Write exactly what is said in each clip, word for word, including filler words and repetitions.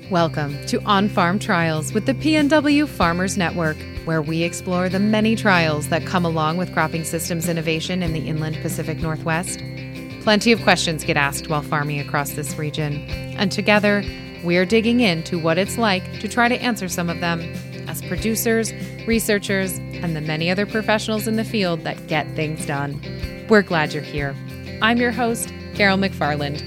Welcome to On-Farm Trials with the P N W Farmers Network, where we explore the many trials that come along with cropping systems innovation in the inland Pacific Northwest. Plenty of questions get asked while farming across this region, and together, we're digging into what it's like to try to answer some of them as producers, researchers, and the many other professionals in the field that get things done. We're glad you're here. I'm your host, Carol McFarland.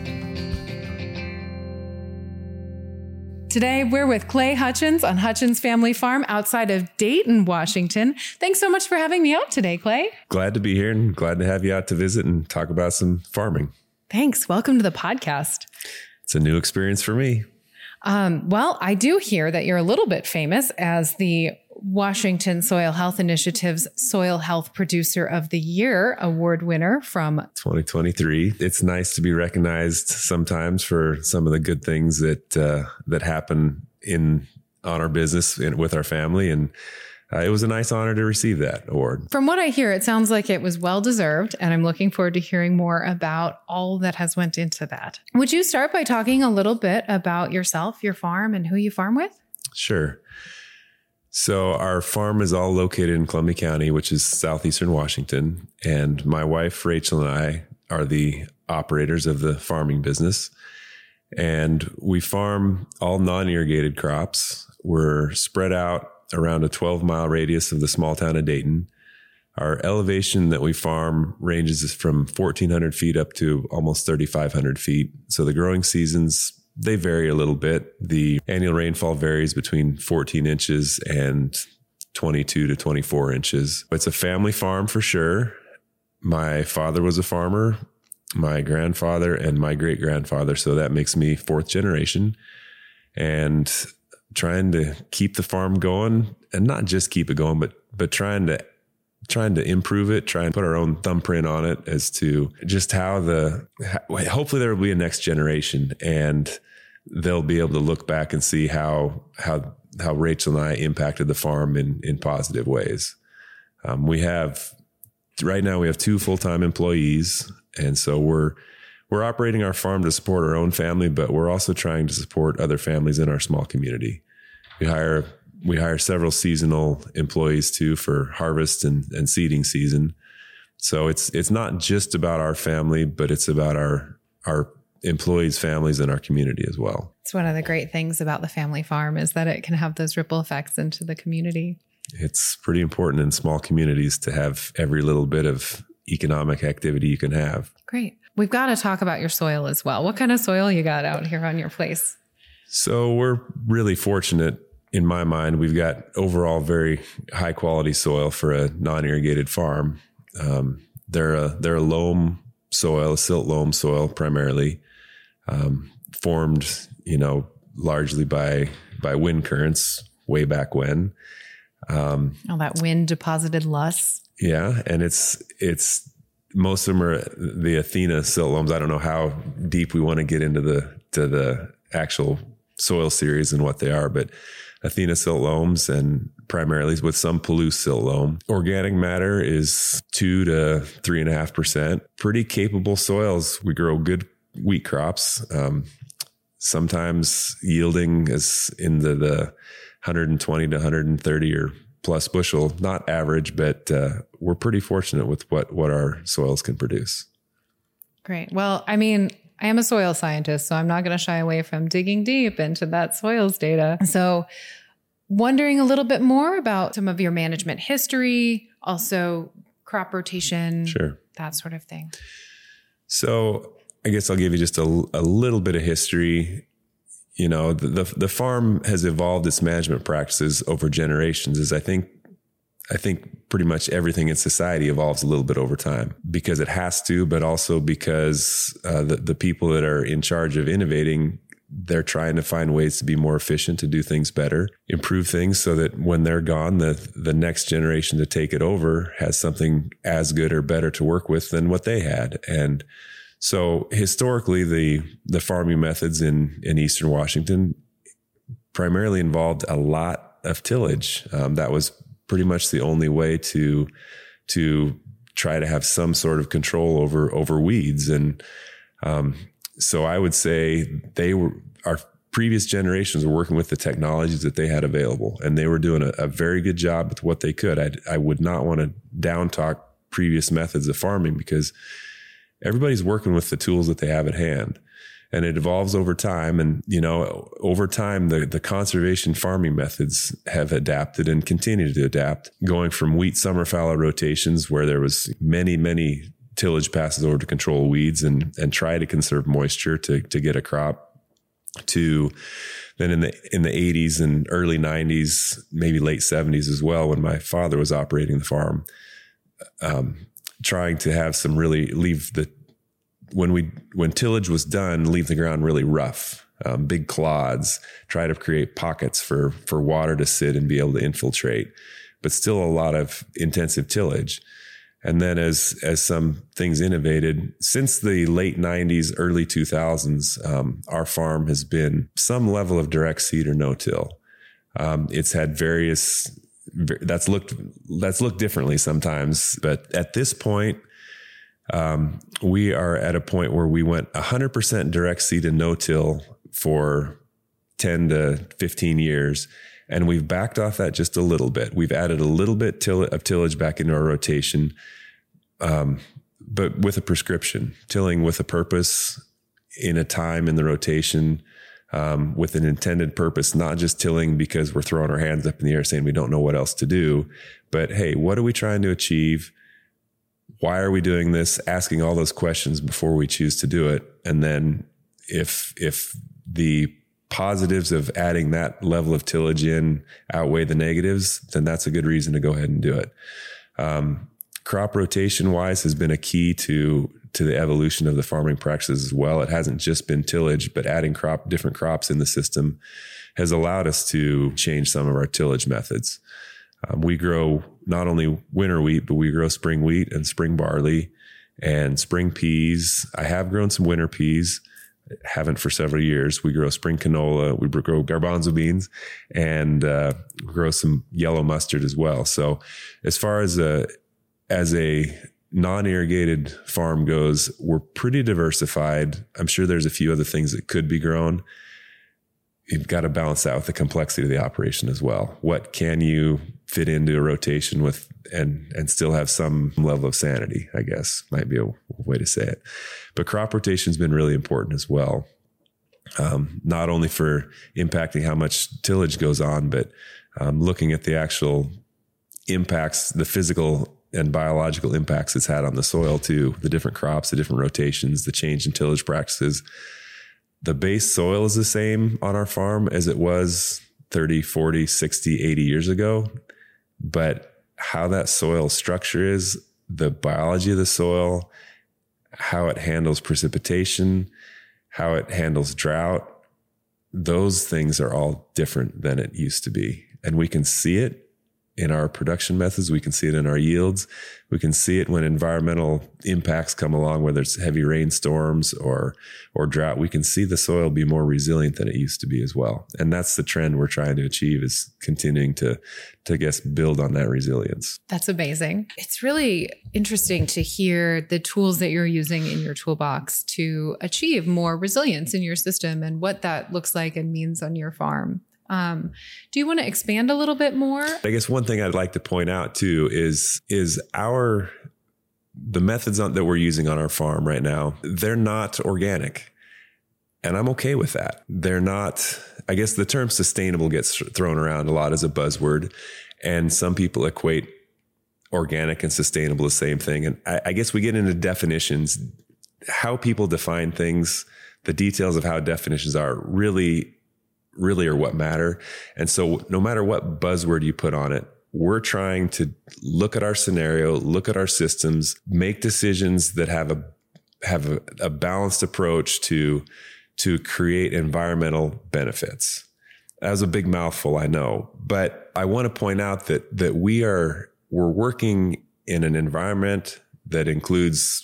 Today, we're with Clay Hutchins on Hutchins Family Farm outside of Dayton, Washington. Thanks so much for having me out today, Clay. Glad to be here and glad to have you out to visit and talk about some farming. Thanks. Welcome to the podcast. It's a new experience for me. Um, well, I do hear that you're a little bit famous as the Washington Soil Health Initiative's Soil Health Producer of the Year award winner from twenty twenty-three. It's nice to be recognized sometimes for some of the good things that uh, that happen in on our business and with our family. And uh, it was a nice honor to receive that award. From what I hear, it sounds like it was well-deserved, and I'm looking forward to hearing more about all that has went into that. Would you start by talking a little bit about yourself, your farm, and who you farm with? Sure. So our farm is all located in Columbia County, which is southeastern Washington. And my wife, Rachel, and I are the operators of the farming business. And we farm all non-irrigated crops. We're spread out around a twelve mile radius of the small town of Dayton. Our elevation that we farm ranges from fourteen hundred feet up to almost thirty-five hundred feet. So the growing seasons, they vary a little bit. The annual rainfall varies between fourteen inches and twenty-two to twenty-four inches. It's a family farm for sure. My father was a farmer, my grandfather and my great grandfather. So that makes me fourth generation, and trying to keep the farm going, and not just keep it going, but, but trying to trying to improve it, try and put our own thumbprint on it as to just how the, hopefully there will be a next generation and they'll be able to look back and see how, how, how Rachel and I impacted the farm in, in positive ways. Um, we have, right now we have two full-time employees. And so we're, we're operating our farm to support our own family, but we're also trying to support other families in our small community. We hire We hire several seasonal employees too for harvest and, and seeding season. So it's it's not just about our family, but it's about our our employees' families and our community as well. It's one of the great things about the family farm is that it can have those ripple effects into the community. It's pretty important in small communities to have every little bit of economic activity you can have. Great. We've got to talk about your soil as well. What kind of soil you got out here on your place? So we're really fortunate. In my mind, we've got overall very high quality soil for a non-irrigated farm. Um, they're a, they're a loam soil, a silt loam soil primarily, um, formed, you know, largely by, by wind currents way back when. Um, oh, that wind deposited loess. Yeah. And it's, it's, most of them are the Athena silt loams. I don't know how deep we want to get into the, to the actual soil series and what they are, but Athena silt loams, and primarily with some Palouse silt loam. Organic matter is two to three and a half percent. Pretty capable soils. We grow good wheat crops, um, sometimes yielding as in the, the one hundred twenty to one hundred thirty or plus bushel. Not average, but uh, we're pretty fortunate with what, what our soils can produce. Great. Well, I mean, I am a soil scientist, so I'm not going to shy away from digging deep into that soils data. So wondering a little bit more about some of your management history, also crop rotation, sure, that sort of thing. So I guess I'll give you just a, a little bit of history. You know, the, the, the farm has evolved its management practices over generations, as I think I think pretty much everything in society evolves a little bit over time because it has to, but also because uh, the, the people that are in charge of innovating, they're trying to find ways to be more efficient, to do things better, improve things so that when they're gone, the, the next generation to take it over has something as good or better to work with than what they had. And so historically, the, the farming methods in, in Eastern Washington primarily involved a lot of tillage. Um, that was pretty much the only way to to try to have some sort of control over over weeds. And um, so I would say they were are previous generations were working with the technologies that they had available, and they were doing a, a very good job with what they could. I, I would not want to down talk previous methods of farming, because everybody's working with the tools that they have at hand, and it evolves over time. And, you know, over time, the, the conservation farming methods have adapted and continue to adapt, going from wheat summer fallow rotations, where there was many, many tillage passes over to control weeds and, and try to conserve moisture to, to get a crop, to then in the, in the eighties and early nineties, maybe late seventies as well, when my father was operating the farm, um, trying to have some really leave the, when we, when tillage was done, leave the ground really rough, um, big clods, try to create pockets for, for water to sit and be able to infiltrate, but still a lot of intensive tillage. And then as, as some things innovated since the late nineties, early two thousands, um, our farm has been some level of direct seed or no-till. Um, it's had various, that's looked, that's looked differently sometimes, but at this point, um, we are at a point where we went one hundred percent direct seed and no-till for ten to fifteen years. And we've backed off that just a little bit. We've added a little bit till, of tillage back into our rotation, um, but with a prescription, tilling with a purpose in a time in the rotation, um, with an intended purpose, not just tilling because we're throwing our hands up in the air saying we don't know what else to do, but hey, what are we trying to achieve? Why are we doing this? Asking all those questions before we choose to do it. And then if, if the positives of adding that level of tillage in outweigh the negatives, then that's a good reason to go ahead and do it. Um, crop rotation wise has been a key to, to the evolution of the farming practices as well. It hasn't just been tillage, but adding crop, different crops in the system has allowed us to change some of our tillage methods. Um, we grow not only winter wheat, but we grow spring wheat and spring barley and spring peas. I have grown some winter peas. Haven't for several years. We grow spring canola, we grow garbanzo beans, and uh, grow some yellow mustard as well. So as far as a, as a non-irrigated farm goes, we're pretty diversified. I'm sure there's a few other things that could be grown. You've got to balance that with the complexity of the operation as well. What can you fit into a rotation with and, and still have some level of sanity, I guess might be a way to say it. But crop rotation has been really important as well. Um, not only for impacting how much tillage goes on, but um, looking at the actual impacts, the physical and biological impacts it's had on the soil too, the different crops, the different rotations, the change in tillage practices. The base soil is the same on our farm as it was thirty, forty, sixty, eighty years ago. But how that soil structure is, the biology of the soil, how it handles precipitation, how it handles drought, those things are all different than it used to be. And we can see it in our production methods. We can see it in our yields. We can see it when environmental impacts come along, whether it's heavy rainstorms or, or drought. We can see the soil be more resilient than it used to be as well. And that's the trend we're trying to achieve, is continuing to, to I guess, build on that resilience. That's amazing. It's really interesting to hear the tools that you're using in your toolbox to achieve more resilience in your system and what that looks like and means on your farm. Um, do you want to expand a little bit more? I guess one thing I'd like to point out too is, is our, the methods on, that we're using on our farm right now, they're not organic. And I'm okay with that. They're not, I guess the term sustainable gets thrown around a lot as a buzzword, and some people equate organic and sustainable the same thing. And I, I guess we get into definitions, how people define things, the details of how definitions are really really are what matter. And so no matter what buzzword you put on it, we're trying to look at our scenario, look at our systems, make decisions that have a, have a, a balanced approach to, to create environmental benefits. That was a big mouthful, I know, but I want to point out that, that we are, we're working in an environment that includes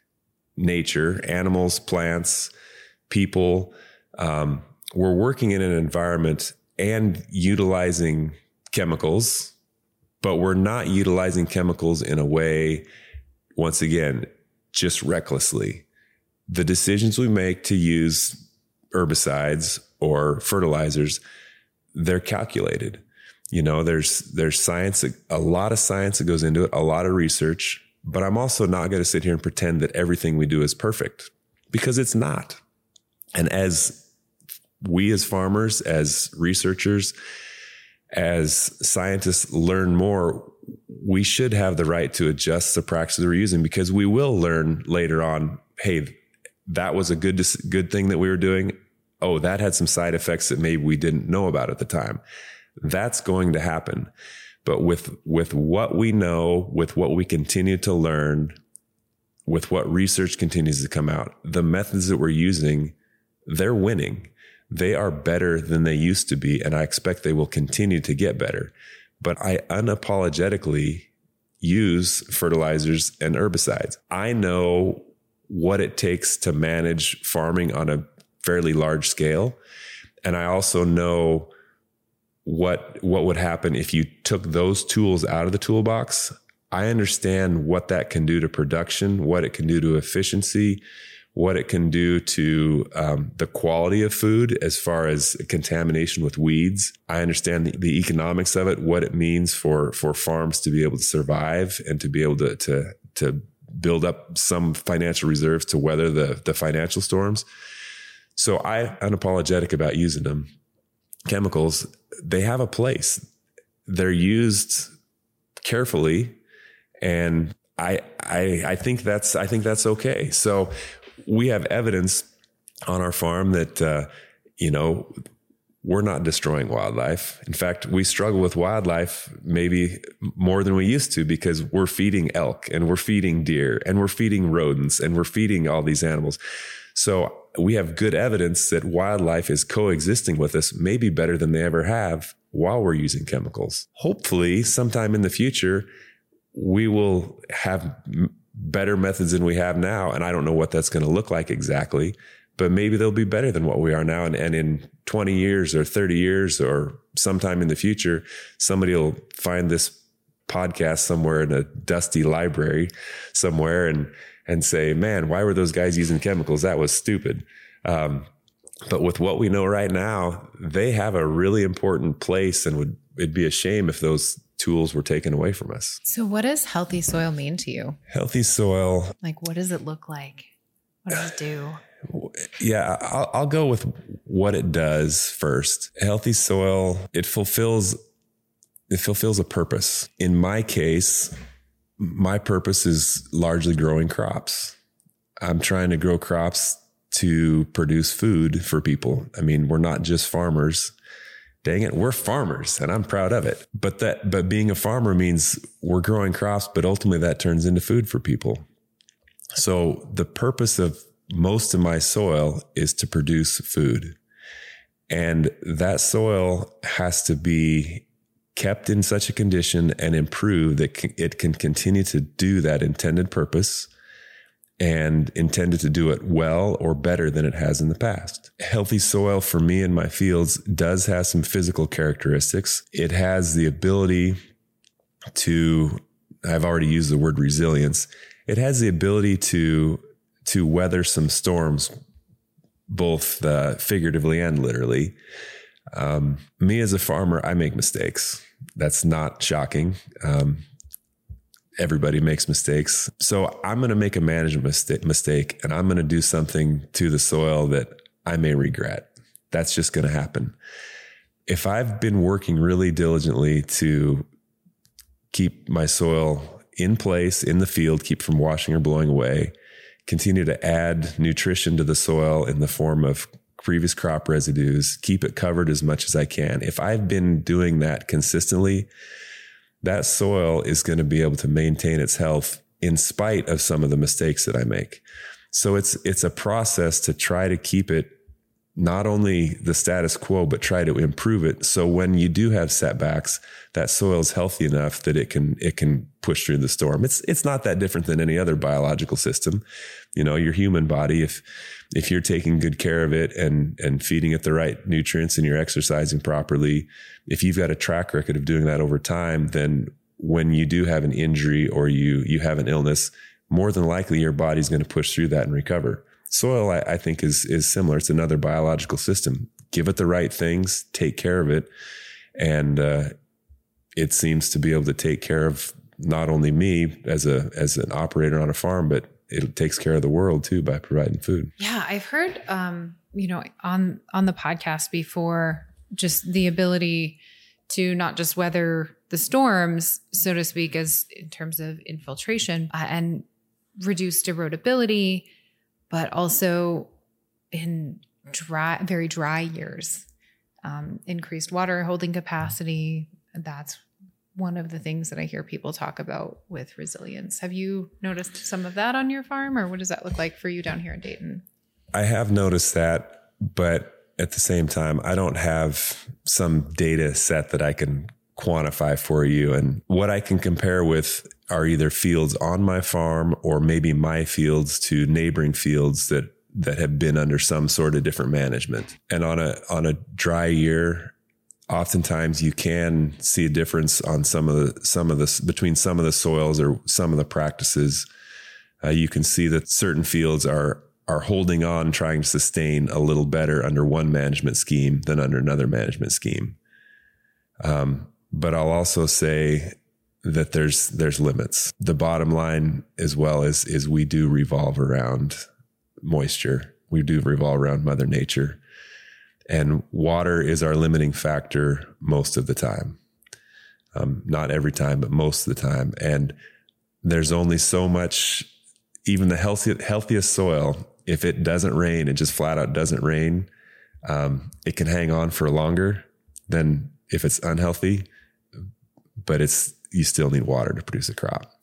nature, animals, plants, people, um, we're working in an environment and utilizing chemicals, but we're not utilizing chemicals in a way, once again, just recklessly. The decisions we make to use herbicides or fertilizers, they're calculated. You know, there's, there's science, a lot of science that goes into it, a lot of research, but I'm also not going to sit here and pretend that everything we do is perfect, because it's not. And as we as farmers, as researchers, as scientists learn more, we should have the right to adjust the practices we're using, because we will learn later on, hey, that was a good, good thing that we were doing. Oh, that had some side effects that maybe we didn't know about at the time. That's going to happen. But with, with what we know, with what we continue to learn, with what research continues to come out, the methods that we're using, they're winning. They are better than they used to be, and I expect they will continue to get better. But I unapologetically use fertilizers and herbicides. I know what it takes to manage farming on a fairly large scale. And I also know what, what would happen if you took those tools out of the toolbox. I understand what that can do to production, what it can do to efficiency, what it can do to um, the quality of food as far as contamination with weeds. I understand the, the economics of it, what it means for, for farms to be able to survive and to be able to, to, to build up some financial reserves to weather the, the financial storms. So I'm unapologetic about using them. Chemicals, they have a place. They're used carefully, and I, I, I think that's, I think that's okay. So we have evidence on our farm that, uh, you know, we're not destroying wildlife. In fact, we struggle with wildlife maybe more than we used to, because we're feeding elk and we're feeding deer and we're feeding rodents and we're feeding all these animals. So we have good evidence that wildlife is coexisting with us, maybe better than they ever have, while we're using chemicals. Hopefully, sometime in the future, we will have better methods than we have now. And I don't know what that's going to look like exactly, but maybe they'll be better than what we are now. And, and in twenty years or thirty years or sometime in the future, somebody will find this podcast somewhere in a dusty library somewhere and, and say, man, why were those guys using chemicals? That was stupid. Um, but with what we know right now, they have a really important place, and would, it'd be a shame if those tools were taken away from us. So what does healthy soil mean to you? Healthy soil. Like, what does it look like? What does it do? Yeah, I'll, I'll go with what it does first. Healthy soil, it fulfills, it fulfills a purpose. In my case, my purpose is largely growing crops. I'm trying to grow crops to produce food for people. I mean, we're not just farmers. Dang it, we're farmers, and I'm proud of it. But that, but being a farmer means we're growing crops, but ultimately that turns into food for people. So the purpose of most of my soil is to produce food. And that soil has to be kept in such a condition and improved that it can continue to do that intended purpose, and intended to do it well or better than it has in the past. Healthy soil for me in my fields does have some physical characteristics. It has the ability to, I've already used the word resilience. It has the ability to, to weather some storms, both uh, figuratively and literally. Um, me as a farmer, I make mistakes. That's not shocking. Um, Everybody makes mistakes. So I'm going to make a management mistake, mistake and I'm going to do something to the soil that I may regret. That's just going to happen. If I've been working really diligently to keep my soil in place in the field, keep from washing or blowing away, continue to add nutrition to the soil in the form of previous crop residues, keep it covered as much as I can. If I've been doing that consistently, that soil is going to be able to maintain its health in spite of some of the mistakes that I make. So it's, it's a process to try to keep it not only the status quo, but try to improve it. So when you do have setbacks, that soil is healthy enough that it can, it can push through the storm. It's, it's not that different than any other biological system. You know, your human body, if, if you're taking good care of it and, and feeding it the right nutrients and you're exercising properly, if you've got a track record of doing that over time, then when you do have an injury or you, you have an illness, more than likely your body's going to push through that and recover. Soil, I, I think, is, is similar. It's another biological system. give it the right things, take care of it. And, uh, it seems to be able to take care of not only me as a, as an operator on a farm, but it takes care of the world too by providing food. Yeah. I've heard, um, you know, on, on the podcast before, just the ability to not just weather the storms, so to speak, as in terms of infiltration uh, and reduced erodibility, but also in dry, very dry years, um, increased water holding capacity. That's one of the things that I hear people talk about with resilience. Have you noticed some of that on your farm, or what does that look like for you down here in Dayton? I have noticed that, but at the same time, I don't have some data set that I can quantify for you. And what I can compare with are either fields on my farm or maybe my fields to neighboring fields that, that have been under some sort of different management. And on a, on a dry year, oftentimes you can see a difference on some of the, some of the, between some of the soils or some of the practices. Uh, you can see that certain fields are are holding on, trying to sustain a little better under one management scheme than under another management scheme. Um, but I'll also say that there's, there's limits. The bottom line as well is, is we do revolve around moisture. We do revolve around Mother Nature, and water is our limiting factor most of the time. Um, not every time, but most of the time. And there's only so much, even the healthy, healthiest soil, if it doesn't rain, it just flat out doesn't rain, um, it can hang on for longer than if it's unhealthy, but it's, you still need water to produce a crop.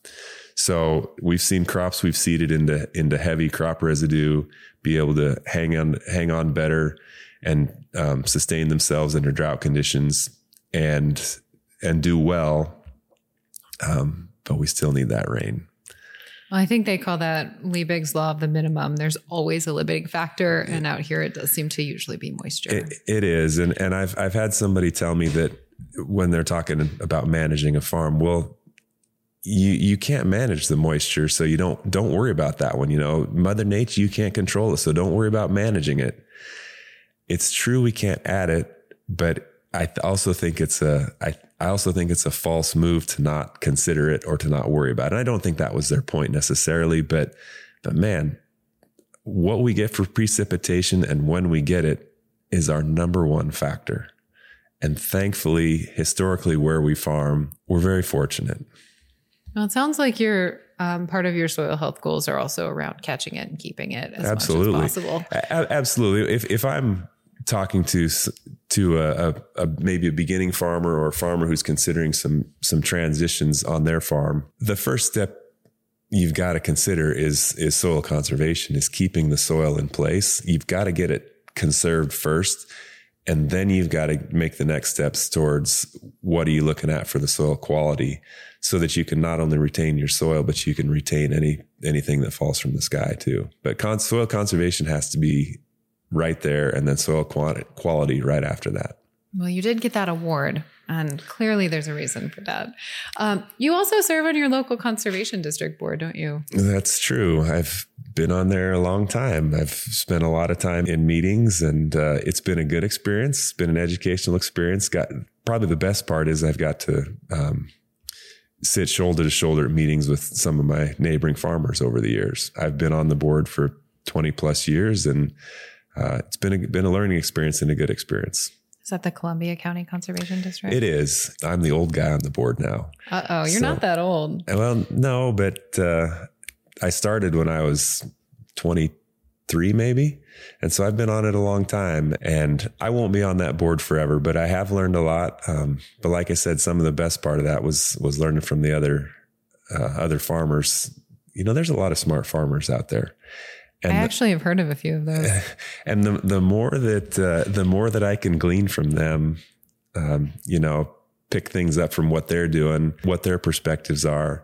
So we've seen crops we've seeded into, into heavy crop residue be able to hang on, hang on better and, um, sustain themselves under drought conditions and, and do well. Um, but we still need that rain. Well, I think they call that Liebig's law of the minimum. There's always a limiting factor. And out here, it does seem to usually be moisture. It, it is. And, and I've, I've had somebody tell me that when they're talking about managing a farm, well, you, you can't manage the moisture. So you don't, don't worry about that one. You know, Mother Nature, you can't control it. So don't worry about managing it. It's true. We can't add it, but I th- also think it's a, I, I also think it's a false move to not consider it or to not worry about it. And I don't think that was their point necessarily, but, but man, what we get for precipitation and when we get it is our number one factor. And thankfully, historically, where we farm, we're very fortunate. Well, it sounds like your um, part of your soil health goals are also around catching it and keeping it as absolutely. much as possible. A- absolutely. If, if I'm talking to to a, a, a maybe a beginning farmer or a farmer who's considering some some transitions on their farm, the first step you've got to consider is is soil conservation, is keeping the soil in place. You've got to get it conserved first, and then you've got to make the next steps towards what are you looking at for the soil quality, so that you can not only retain your soil, but you can retain any anything that falls from the sky too. But con- soil conservation has to be right there, and then soil quality right after that. Well, you did get that award, and clearly there's a reason for that. Um, you also serve on your local conservation district board, don't you? That's true. I've been on there a long time. I've spent a lot of time in meetings, and uh, it's been a good experience. It's been an educational experience. Got probably the best part is I've got to um, sit shoulder to shoulder at meetings with some of my neighboring farmers over the years. I've been on the board for twenty plus years, and Uh, it's been a, been a learning experience and a good experience. Is that the Columbia County Conservation District? It is. I'm the old guy on the board now. Uh-oh, you're so, not that old. Well, no, but uh, I started when I was twenty-three maybe. And so I've been on it a long time, and I won't be on that board forever, but I have learned a lot. Um, but like I said, some of the best part of that was, was learning from the other, uh, other farmers. You know, there's a lot of smart farmers out there. And I actually the, have heard of a few of those. And the the more that uh, the more that I can glean from them, um, you know, pick things up from what they're doing, what their perspectives are.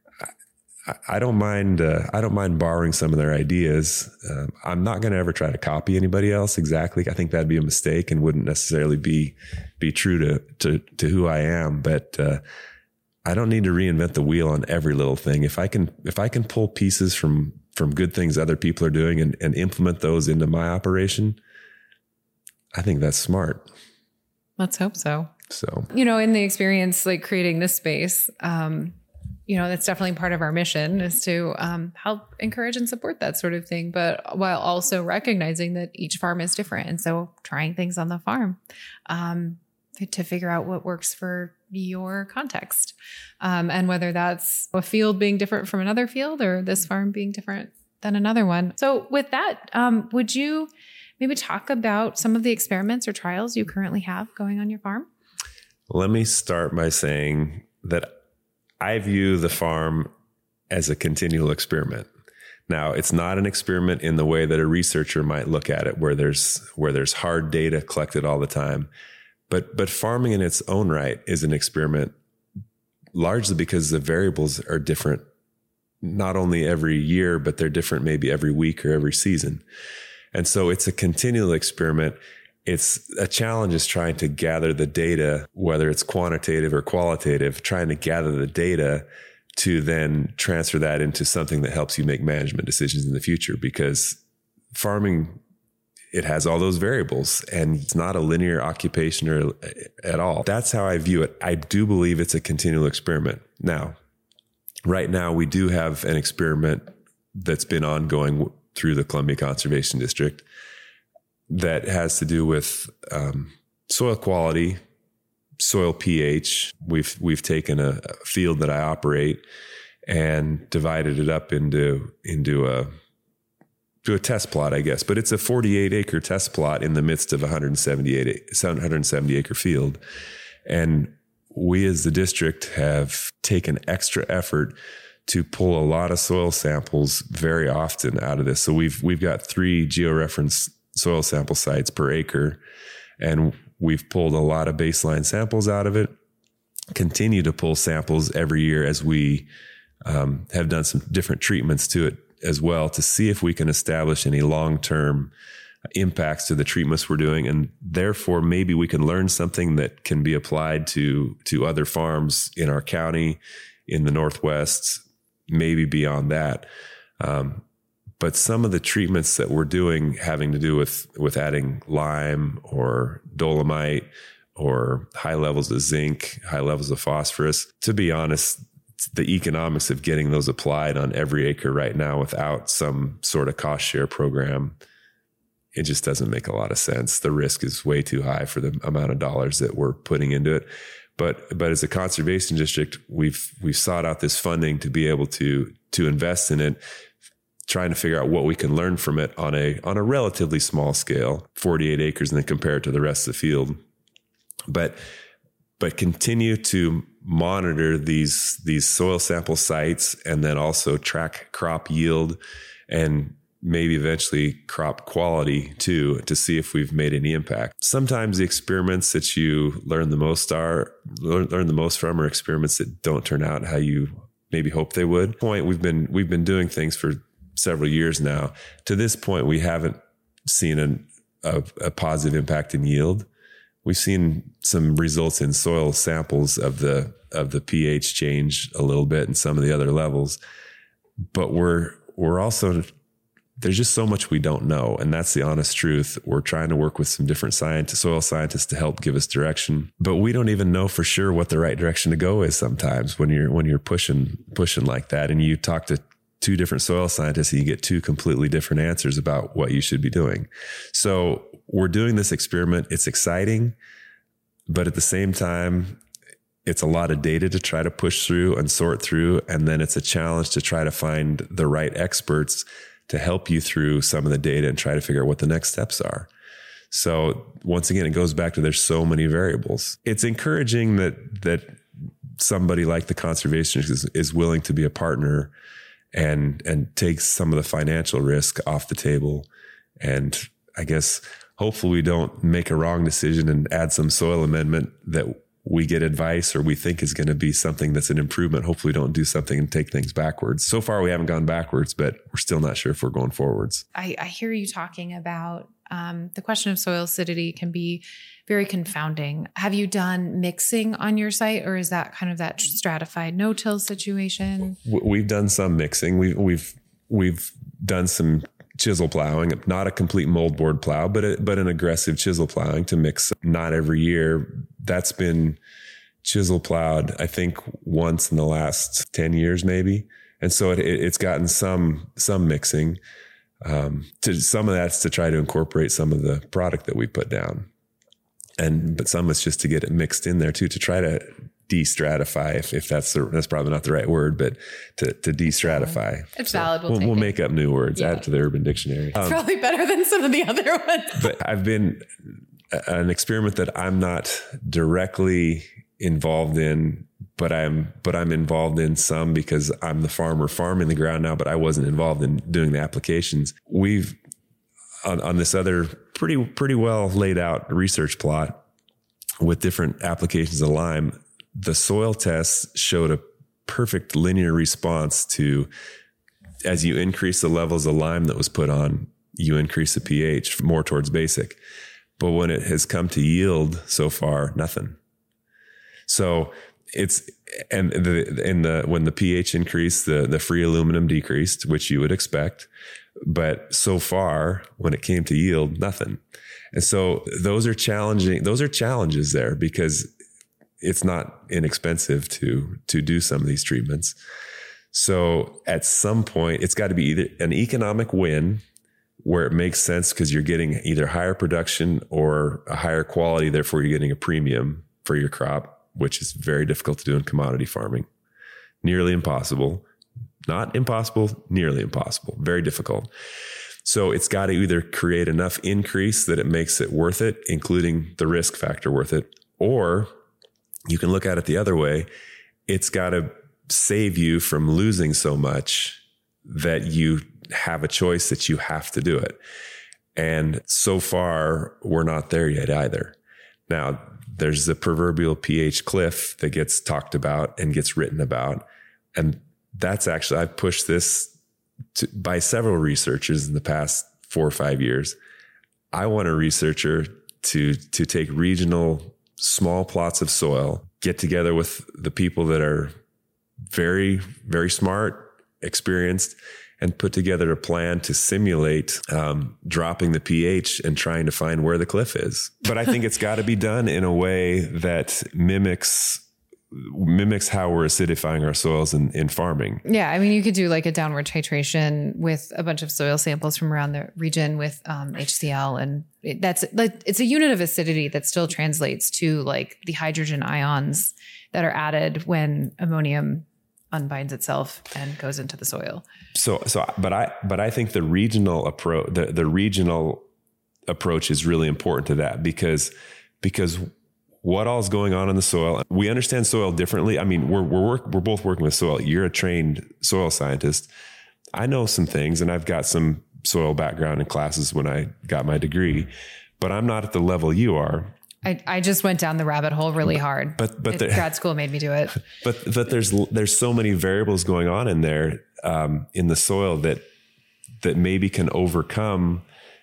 I, I don't mind. Uh, I don't mind borrowing some of their ideas. Um, I'm not going to ever try to copy anybody else exactly. I think that'd be a mistake and wouldn't necessarily be be true to to to who I am. But uh, I don't need to reinvent the wheel on every little thing. If I can, if I can pull pieces from from good things other people are doing and, and implement those into my operation, I think that's smart. Let's hope so. So, you know, in the experience, like creating this space, um, you know, that's definitely part of our mission is to um, help encourage and support that sort of thing, but while also recognizing that each farm is different. And so trying things on the farm um, to figure out what works for your context. Um, and whether that's a field being different from another field or this farm being different than another one. So with that, um, would you maybe talk about some of the experiments or trials you currently have going on your farm? Let me start by saying that I view the farm as a continual experiment. Now, it's not an experiment in the way that a researcher might look at it, where there's where there's hard data collected all the time. But but farming in its own right is an experiment, largely because the variables are different, not only every year, but they're different maybe every week or every season. And so it's a continual experiment. It's a challenge is trying to gather the data, whether it's quantitative or qualitative, trying to gather the data to then transfer that into something that helps you make management decisions in the future, because farming, it has all those variables and it's not a linear occupation or at all. That's how I view it. I do believe it's a continual experiment. Now, right now we do have an experiment that's been ongoing through the Columbia Conservation District that has to do with um, soil quality, soil pH. We've we've taken a, a field that I operate and divided it up into into a to a test plot, I guess. But it's a forty-eight acre test plot in the midst of a one hundred seventy-eight one hundred seventy acre field, and we as the district have taken extra effort to pull a lot of soil samples very often out of this. So we've we've got three georeference soil sample sites per acre, and we've pulled a lot of baseline samples out of it, continue to pull samples every year as we um, have done some different treatments to it as well to see if we can establish any long-term impacts to the treatments we're doing. And therefore, maybe we can learn something that can be applied to, to other farms in our county, in the Northwest, maybe beyond that. Um, But some of the treatments that we're doing having to do with, with adding lime or dolomite or high levels of zinc, high levels of phosphorus, to be honest, the economics of getting those applied on every acre right now without some sort of cost share program, it just doesn't make a lot of sense. The risk is way too high for the amount of dollars that we're putting into it. But, but as a conservation district, we've, we've sought out this funding to be able to, to invest in it, trying to figure out what we can learn from it on a, on a relatively small scale, forty-eight acres, and then compare it to the rest of the field. But, but continue to monitor these, these soil sample sites and then also track crop yield and maybe eventually crop quality too, to see if we've made any impact. Sometimes the experiments that you learn the most are, learn, learn the most from are experiments that don't turn out how you maybe hope they would. Point, we've been, we've been doing things for several years now. To this point, we haven't seen an, a, a positive impact in yield. We've seen some results in soil samples of the of the pH change a little bit and some of the other levels, but we're we're also there's just so much we don't know, and that's the honest truth. We're trying to work with some different scientists, soil scientists, to help give us direction, but we don't even know for sure what the right direction to go is. Sometimes when you're when you're pushing pushing like that, and you talk to two different soil scientists, and you get two completely different answers about what you should be doing. So we're doing this experiment. It's exciting, but at the same time, it's a lot of data to try to push through and sort through. And then it's a challenge to try to find the right experts to help you through some of the data and try to figure out what the next steps are. So once again, it goes back to there's so many variables. It's encouraging that, that somebody like the conservationist is, is willing to be a partner and, and take some of the financial risk off the table. And I guess hopefully we don't make a wrong decision and add some soil amendment that we get advice or we think is going to be something that's an improvement. Hopefully we don't do something and take things backwards. So far we haven't gone backwards, but we're still not sure if we're going forwards. I, I hear you talking about um, the question of soil acidity can be very confounding. Have you done mixing on your site, or is that kind of that stratified no-till situation? We've done some mixing. We've, we've, we've done some chisel plowing, not a complete moldboard plow, but a, but an aggressive chisel plowing to mix. Not every year. That's been chisel plowed, I think, once in the last ten years, maybe. And so it, it's gotten some some mixing. Um, to some of that's to try to incorporate some of the product that we put down, and but some is just to get it mixed in there too, to try to de-stratify, if, if that's the, that's probably not the right word, but to, to de-stratify. It's so valid. We'll, we'll, we'll make up new words, yeah. add it to the Urban Dictionary. It's um, probably better than some of the other ones. But I've been an experiment that I'm not directly involved in, but I'm, but I'm involved in some because I'm the farmer farming the ground now, but I wasn't involved in doing the applications. We've on, on this other pretty, pretty well laid out research plot with different applications of lime. The soil tests showed a perfect linear response to, as you increase the levels of lime that was put on, you increase the pH more towards basic. But when it has come to yield so far, nothing. So it's, and the, in the, when the pH increased, the, the free aluminum decreased, which you would expect. But so far, when it came to yield, nothing. And so those are challenging, those are challenges there, because it's not inexpensive to, to do some of these treatments. So at some point, it's got to be either an economic win where it makes sense because you're getting either higher production or a higher quality. Therefore, you're getting a premium for your crop, which is very difficult to do in commodity farming. Nearly impossible. Not impossible, nearly impossible. Very difficult. So it's got to either create enough increase that it makes it worth it, including the risk factor worth it, or you can look at it the other way. It's got to save you from losing so much that you have a choice that you have to do it. And so far, we're not there yet either. Now, there's the proverbial pH cliff that gets talked about and gets written about. And that's actually, I've pushed this to, by several researchers in the past four or five years. I want a researcher to, to take regional small plots of soil, get together with the people that are very, very smart, experienced, and put together a plan to simulate um, dropping the pH and trying to find where the cliff is. But I think it's got to be done in a way that mimics mimics how we're acidifying our soils in, in farming. Yeah. I mean, you could do like a downward titration with a bunch of soil samples from around the region with um, H C L. And it, that's like, it's a unit of acidity that still translates to like the hydrogen ions that are added when ammonium unbinds itself and goes into the soil. So, so, but I, but I think the regional approach, the, the regional approach is really important to that because, because what all is going on in the soil. We understand soil differently. I mean, we're, we're, work, we're both working with soil. You're a trained soil scientist. I know some things and I've got some soil background in classes when I got my degree, but I'm not at the level you are. I, I just went down the rabbit hole really hard. But but there, grad school made me do it. But but there's there's so many variables going on in there um, in the soil that that maybe can overcome.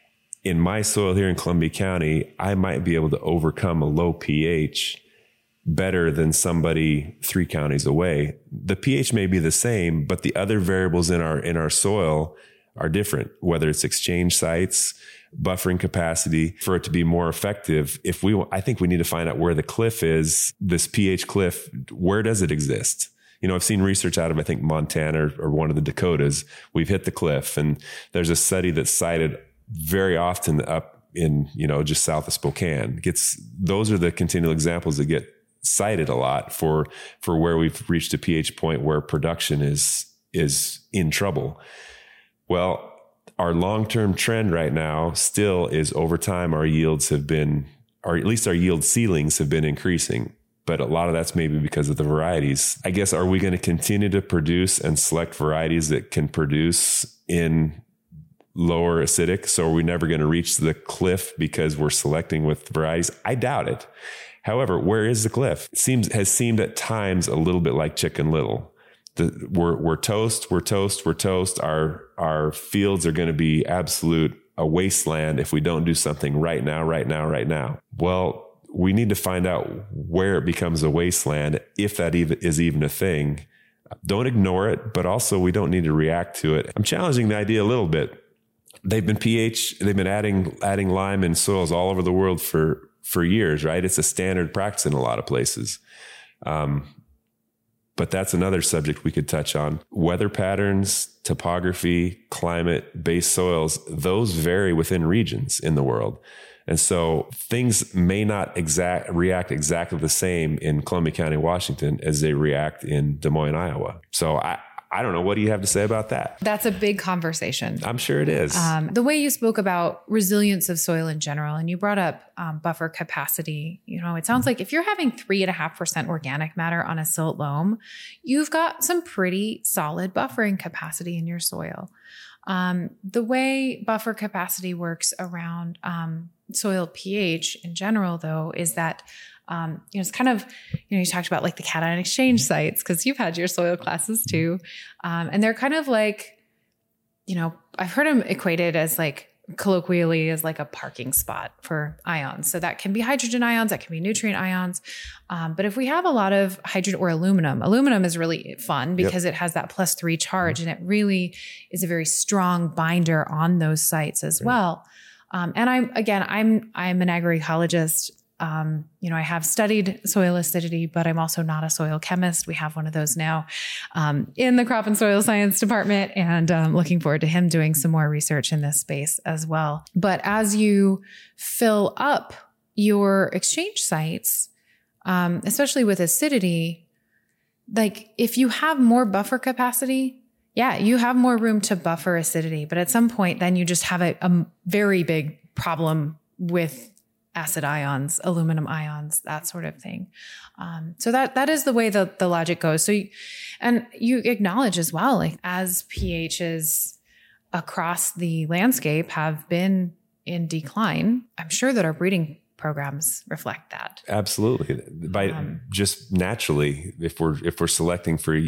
In my soil here in Columbia County, I might be able to overcome a low pH better than somebody three counties away. The pH may be the same, but the other variables in our in our soil are different. Whether it's exchange sites, buffering capacity, for it to be more effective. If we, I think we need to find out where the cliff is, this pH cliff, where does it exist? You know, I've seen research out of, I think, Montana or, or one of the Dakotas. We've hit the cliff, and there's a study that's cited very often up in, you know, just south of Spokane. Gets, those are the continual examples that get cited a lot for, for where we've reached a pH point where production is, is in trouble. Well, our long-term trend right now still is over time, our yields have been, or at least our yield ceilings have been increasing. But a lot of that's maybe because of the varieties. I guess, are we going to continue to produce and select varieties that can produce in lower acidic? So are we never going to reach the cliff because we're selecting with varieties? I doubt it. However, where is the cliff? It seems, has seemed at times a little bit like Chicken Little. The, we're, we're toast, we're toast, we're toast. Our, our fields are going to be absolute a wasteland if we don't do something right now, right now, right now. Well, we need to find out where it becomes a wasteland, if that even is even a thing. Don't ignore it, but also we don't need to react to it. I'm challenging the idea a little bit they've been pH, they've been adding adding lime in soils all over the world for for years, right? It's a standard practice in a lot of places. Um, but that's another subject we could touch on. Weather patterns, topography, climate, base soils, those vary within regions in the world. And so things may not exact react exactly the same in Columbia County, Washington, as they react in Des Moines, Iowa. So I, I don't know. What do you have to say about that? That's a big conversation. I'm sure it is. Um, the way you spoke about resilience of soil in general, and you brought up um, buffer capacity, you know, it sounds like if you're having three and a half percent organic matter on a silt loam, you've got some pretty solid buffering capacity in your soil. Um, the way buffer capacity works around um, soil pH in general, though, is that Um, you know, it's kind of, you know, you talked about like the cation exchange sites because you've had your soil classes too. Um, and they're kind of like, you know, I've heard them equated as like colloquially as like a parking spot for ions. So that can be hydrogen ions, that can be nutrient ions. Um, but if we have a lot of hydrogen or aluminum, aluminum is really fun because yep. it has that plus three charge and it really is a very strong binder on those sites as right. well. Um, and I'm, again, I'm, I'm an agroecologist. Um, you know, I have studied soil acidity, but I'm also not a soil chemist. We have one of those now um, in the crop and soil science department, and um, looking forward to him doing some more research in this space as well. But as you fill up your exchange sites, um, especially with acidity, like if you have more buffer capacity, yeah, you have more room to buffer acidity. But at some point, then you just have a, a very big problem with acid ions, aluminum ions, that sort of thing. Um, so that that is the way the, the logic goes. So, you, and you acknowledge as well, like as pHs across the landscape have been in decline, I'm sure that our breeding programs reflect that. Absolutely. By um, just naturally, if we're if we're selecting for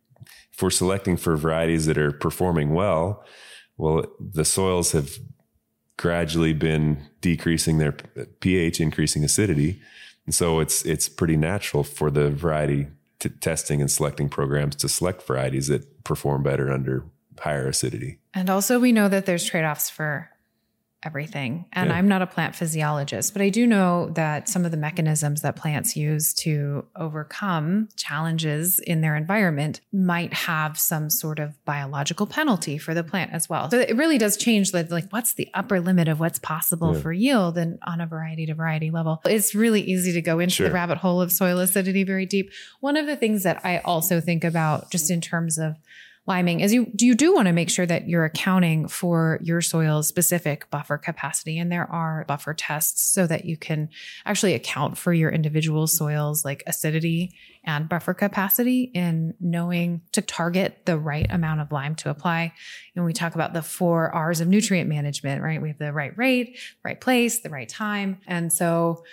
if we're selecting for varieties that are performing well, well, the soils have gradually been decreasing their pH, increasing acidity. And so it's it's pretty natural for the variety t- testing and selecting programs to select varieties that perform better under higher acidity. And also we know that there's trade-offs for everything. And yeah. I'm not a plant physiologist, but I do know that some of the mechanisms that plants use to overcome challenges in their environment might have some sort of biological penalty for the plant as well. So it really does change the, like, what's the upper limit of what's possible yeah. for yield and on a variety to variety level. It's really easy to go into sure. the rabbit hole of soil acidity very deep. One of the things that I also think about just in terms of liming is you do you do want to make sure that you're accounting for your soil's specific buffer capacity. And there are buffer tests so that you can actually account for your individual soil's like acidity and buffer capacity in knowing to target the right amount of lime to apply. And we talk about the four R's of nutrient management, right? We have the right rate, right place, the right time. And so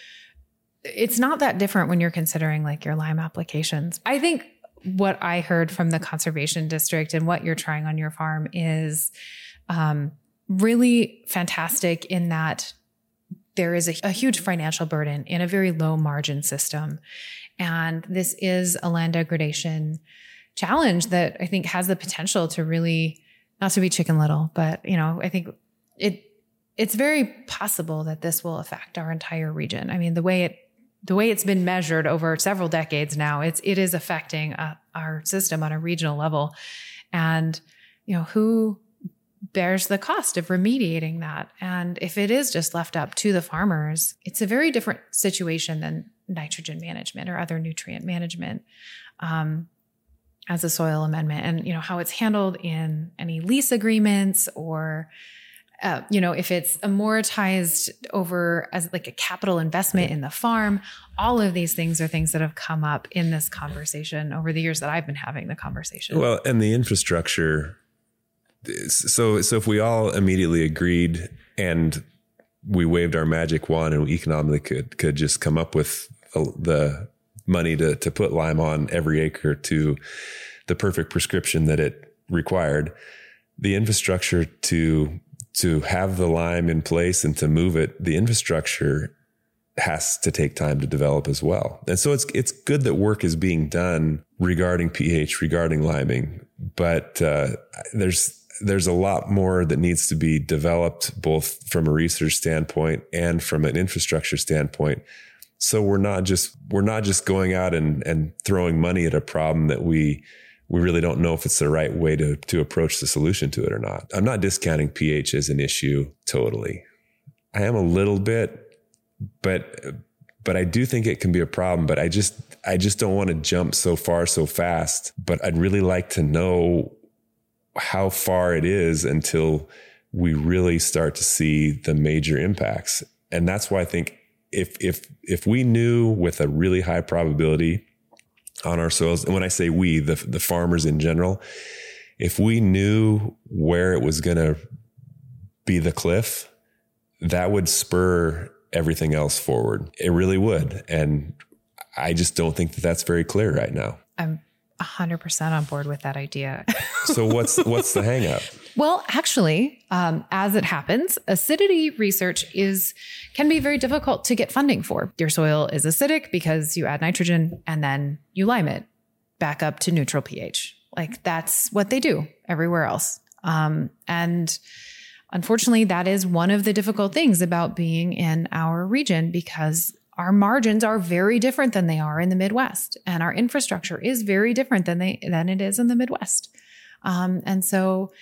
it's not that different when you're considering like your lime applications. I think what I heard from the conservation district and what you're trying on your farm is um, really fantastic in that there is a, a huge financial burden in a very low margin system. And this is a land degradation challenge that I think has the potential to really, not to be Chicken Little, but, you know, I think it it's very possible that this will affect our entire region. I mean, the way it The way it's been measured over several decades now, it's it is affecting uh, our system on a regional level, and you know who bears the cost of remediating that. And if it is just left up to the farmers, it's a very different situation than nitrogen management or other nutrient management um, as a soil amendment, and you know how it's handled in any lease agreements or. Uh, you know, if it's amortized over as like a capital investment in the farm, all of these things are things that have come up in this conversation over the years that I've been having the conversation. Well, and the infrastructure. So, so if we all immediately agreed and we waved our magic wand and we economically could, could just come up with the money to, to put lime on every acre to the perfect prescription that it required, the infrastructure to to have the lime in place and to move it, the infrastructure has to take time to develop as well. And so it's it's good that work is being done regarding pH, regarding liming, but uh, there's there's a lot more that needs to be developed, both from a research standpoint and from an infrastructure standpoint. So we're not just, we're not just going out and, and throwing money at a problem that we, we really don't know if it's the right way to, to approach the solution to it or not. I'm not discounting pH as an issue totally. I am a little bit, but, but I do think it can be a problem, but I just, I just don't want to jump so far so fast, but I'd really like to know how far it is until we really start to see the major impacts. And that's why I think if, if, if we knew with a really high probability on our soils, and when I say we, the, the farmers in general, if we knew where it was going to be the cliff, that would spur everything else forward. It really would. And I just don't think that that's very clear right now. I'm one hundred percent on board with that idea. So what's what's the hang up? Well, actually, um, as it happens, acidity research is can be very difficult to get funding for. Your soil is acidic because you add nitrogen and then you lime it back up to neutral pH. Like that's what they do everywhere else. Um, and unfortunately, that is one of the difficult things about being in our region, because our margins are very different than they are in the Midwest, and our infrastructure is very different than they than it is in the Midwest. Um, and so,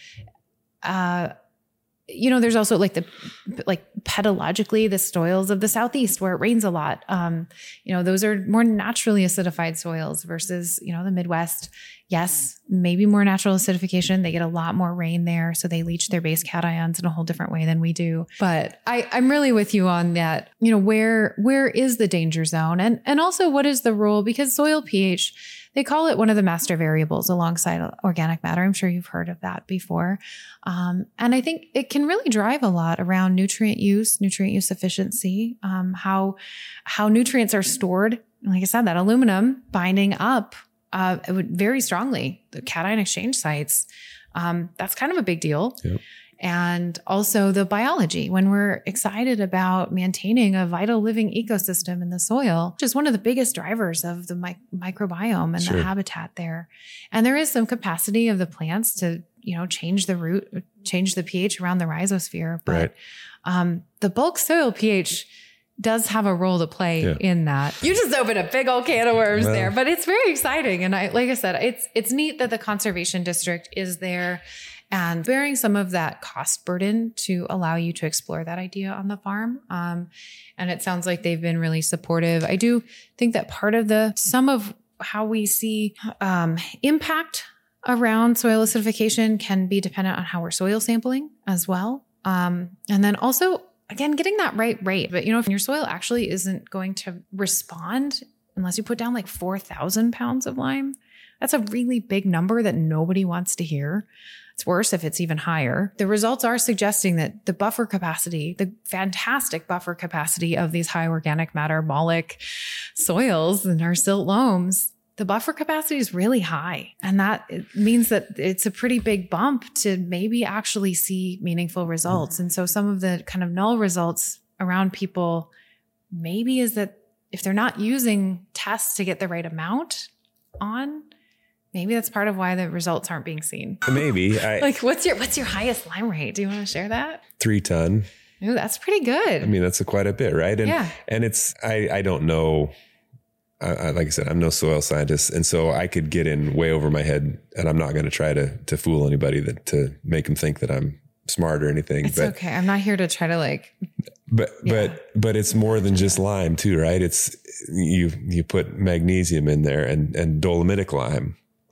uh, you know, there's also like the like pedologically the soils of the Southeast where it rains a lot. Um, you know, those are more naturally acidified soils versus, you know, the Midwest. Yes, maybe more natural acidification. They get a lot more rain there, so they leach their base cations in a whole different way than we do. But I, I'm really with you on that. You know, where where is the danger zone, and and also what is the role? Because soil pH, they call it one of the master variables alongside organic matter. I'm sure you've heard of that before, um, and I think it can really drive a lot around nutrient use, nutrient use efficiency, um, how how nutrients are stored. Like I said, that aluminum binding up. Uh, it would very strongly, the cation exchange sites. Um, that's kind of a big deal. Yep. And also the biology, when we're excited about maintaining a vital living ecosystem in the soil, which is one of the biggest drivers of the mi- microbiome and sure. the habitat there. And there is some capacity of the plants to, you know, change the root, change the pH around the rhizosphere. But right. um, the bulk soil pH does have a role to play yeah. in that. You just opened a big old can of worms well, there, but it's very exciting. And I, like I said, it's, it's neat that the conservation district is there and bearing some of that cost burden to allow you to explore that idea on the farm. Um, and it sounds like they've been really supportive. I do think that part of the, some of how we see, um, impact around soil acidification can be dependent on how we're soil sampling as well. Um, and then also, again, getting that right rate. But, you know, if your soil actually isn't going to respond unless you put down like four thousand pounds of lime, that's a really big number that nobody wants to hear. It's worse if it's even higher. The results are suggesting that the buffer capacity, the fantastic buffer capacity of these high organic matter molic soils and our silt loams, the buffer capacity is really high. And that means that it's a pretty big bump to maybe actually see meaningful results. Mm-hmm. And so some of the kind of null results around people maybe is that if they're not using tests to get the right amount on, maybe that's part of why the results aren't being seen. Maybe. I, like what's your, what's your highest lime rate? Do you want to share that? Three ton. Ooh, that's pretty good. I mean, that's a quite a bit, right? And, yeah. and it's, I, I don't know. I, I, like I said, I'm no soil scientist. And so I could get in way over my head, and I'm not going to try to, to fool anybody that to make them think that I'm smart or anything. It's but, okay. I'm not here to try to like, but, yeah. but, but it's more than just lime too, right? It's you, you put magnesium in there and, and dolomitic lime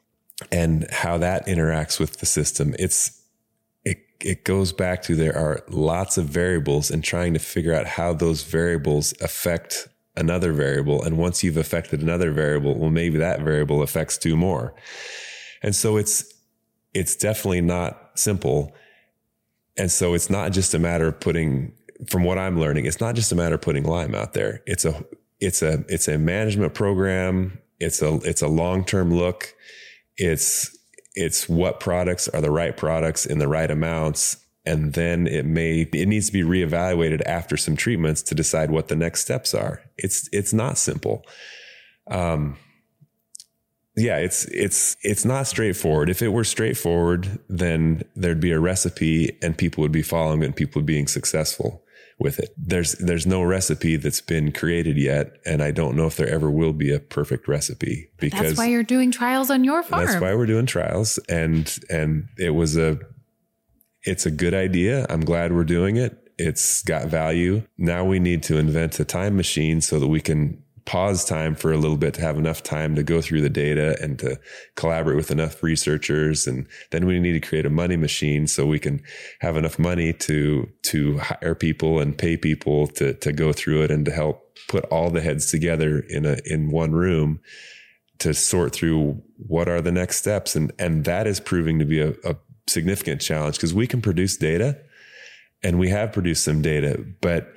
and how that interacts with the system. It's, it, it goes back to, there are lots of variables, and trying to figure out how those variables affect another variable. And once you've affected another variable, well, maybe that variable affects two more. And so it's, it's definitely not simple. And so it's not just a matter of putting, from what I'm learning, it's not just a matter of putting lime out there. It's a, it's a, it's a management program. It's a, it's a long-term look. It's, it's what products are the right products in the right amounts. And then it may, it needs to be reevaluated after some treatments to decide what the next steps are. It's, it's not simple. Um, Yeah, it's it's it's not straightforward. If it were straightforward, then there'd be a recipe and people would be following it and people being successful with it. There's there's no recipe that's been created yet, and I don't know if there ever will be a perfect recipe, because that's why you're doing trials on your farm. That's why we're doing trials, and and it was a it's a good idea. I'm glad we're doing it. It's got value. Now we need to invent a time machine so that we can pause time for a little bit to have enough time to go through the data and to collaborate with enough researchers. And then we need to create a money machine so we can have enough money to, to hire people and pay people to, to go through it and to help put all the heads together in a, in one room to sort through what are the next steps. And, and that is proving to be a, a significant challenge, because we can produce data and we have produced some data, but,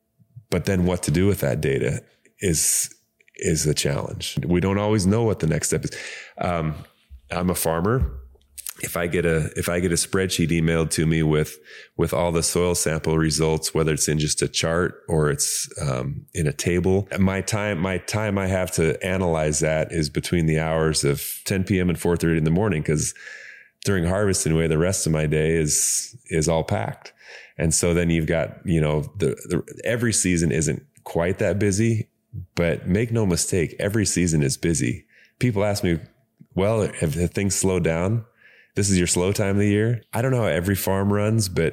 but then what to do with that data is, is a challenge. We don't always know what the next step is. Um, I'm a farmer. If I get a, if I get a spreadsheet emailed to me with, with all the soil sample results, whether it's in just a chart or it's, um, in a table, my time, my time I have to analyze that is between the hours of ten p.m. and four thirty in the morning. Cause during harvest anyway, the rest of my day is, is all packed. And so then you've got, you know, the, the every season isn't quite that busy. But make no mistake, every season is busy. People ask me, well, have, have things slowed down? This is your slow time of the year? I don't know how every farm runs, but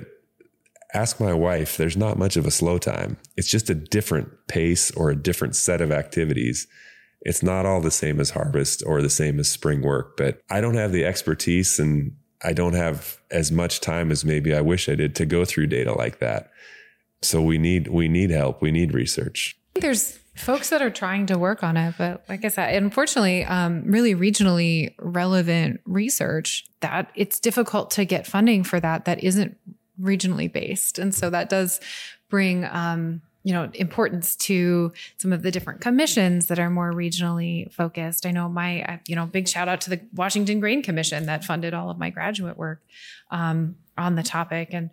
ask my wife. There's not much of a slow time. It's just a different pace or a different set of activities. It's not all the same as harvest or the same as spring work, but I don't have the expertise and I don't have as much time as maybe I wish I did to go through data like that. So we need, we need help. We need research. There's folks that are trying to work on it, but like I said, unfortunately, um, really regionally relevant research, that it's difficult to get funding for that that isn't regionally based. And so that does bring, um, you know, importance to some of the different commissions that are more regionally focused. I know my, you know, big shout out to the Washington Grain Commission that funded all of my graduate work um, on the topic. And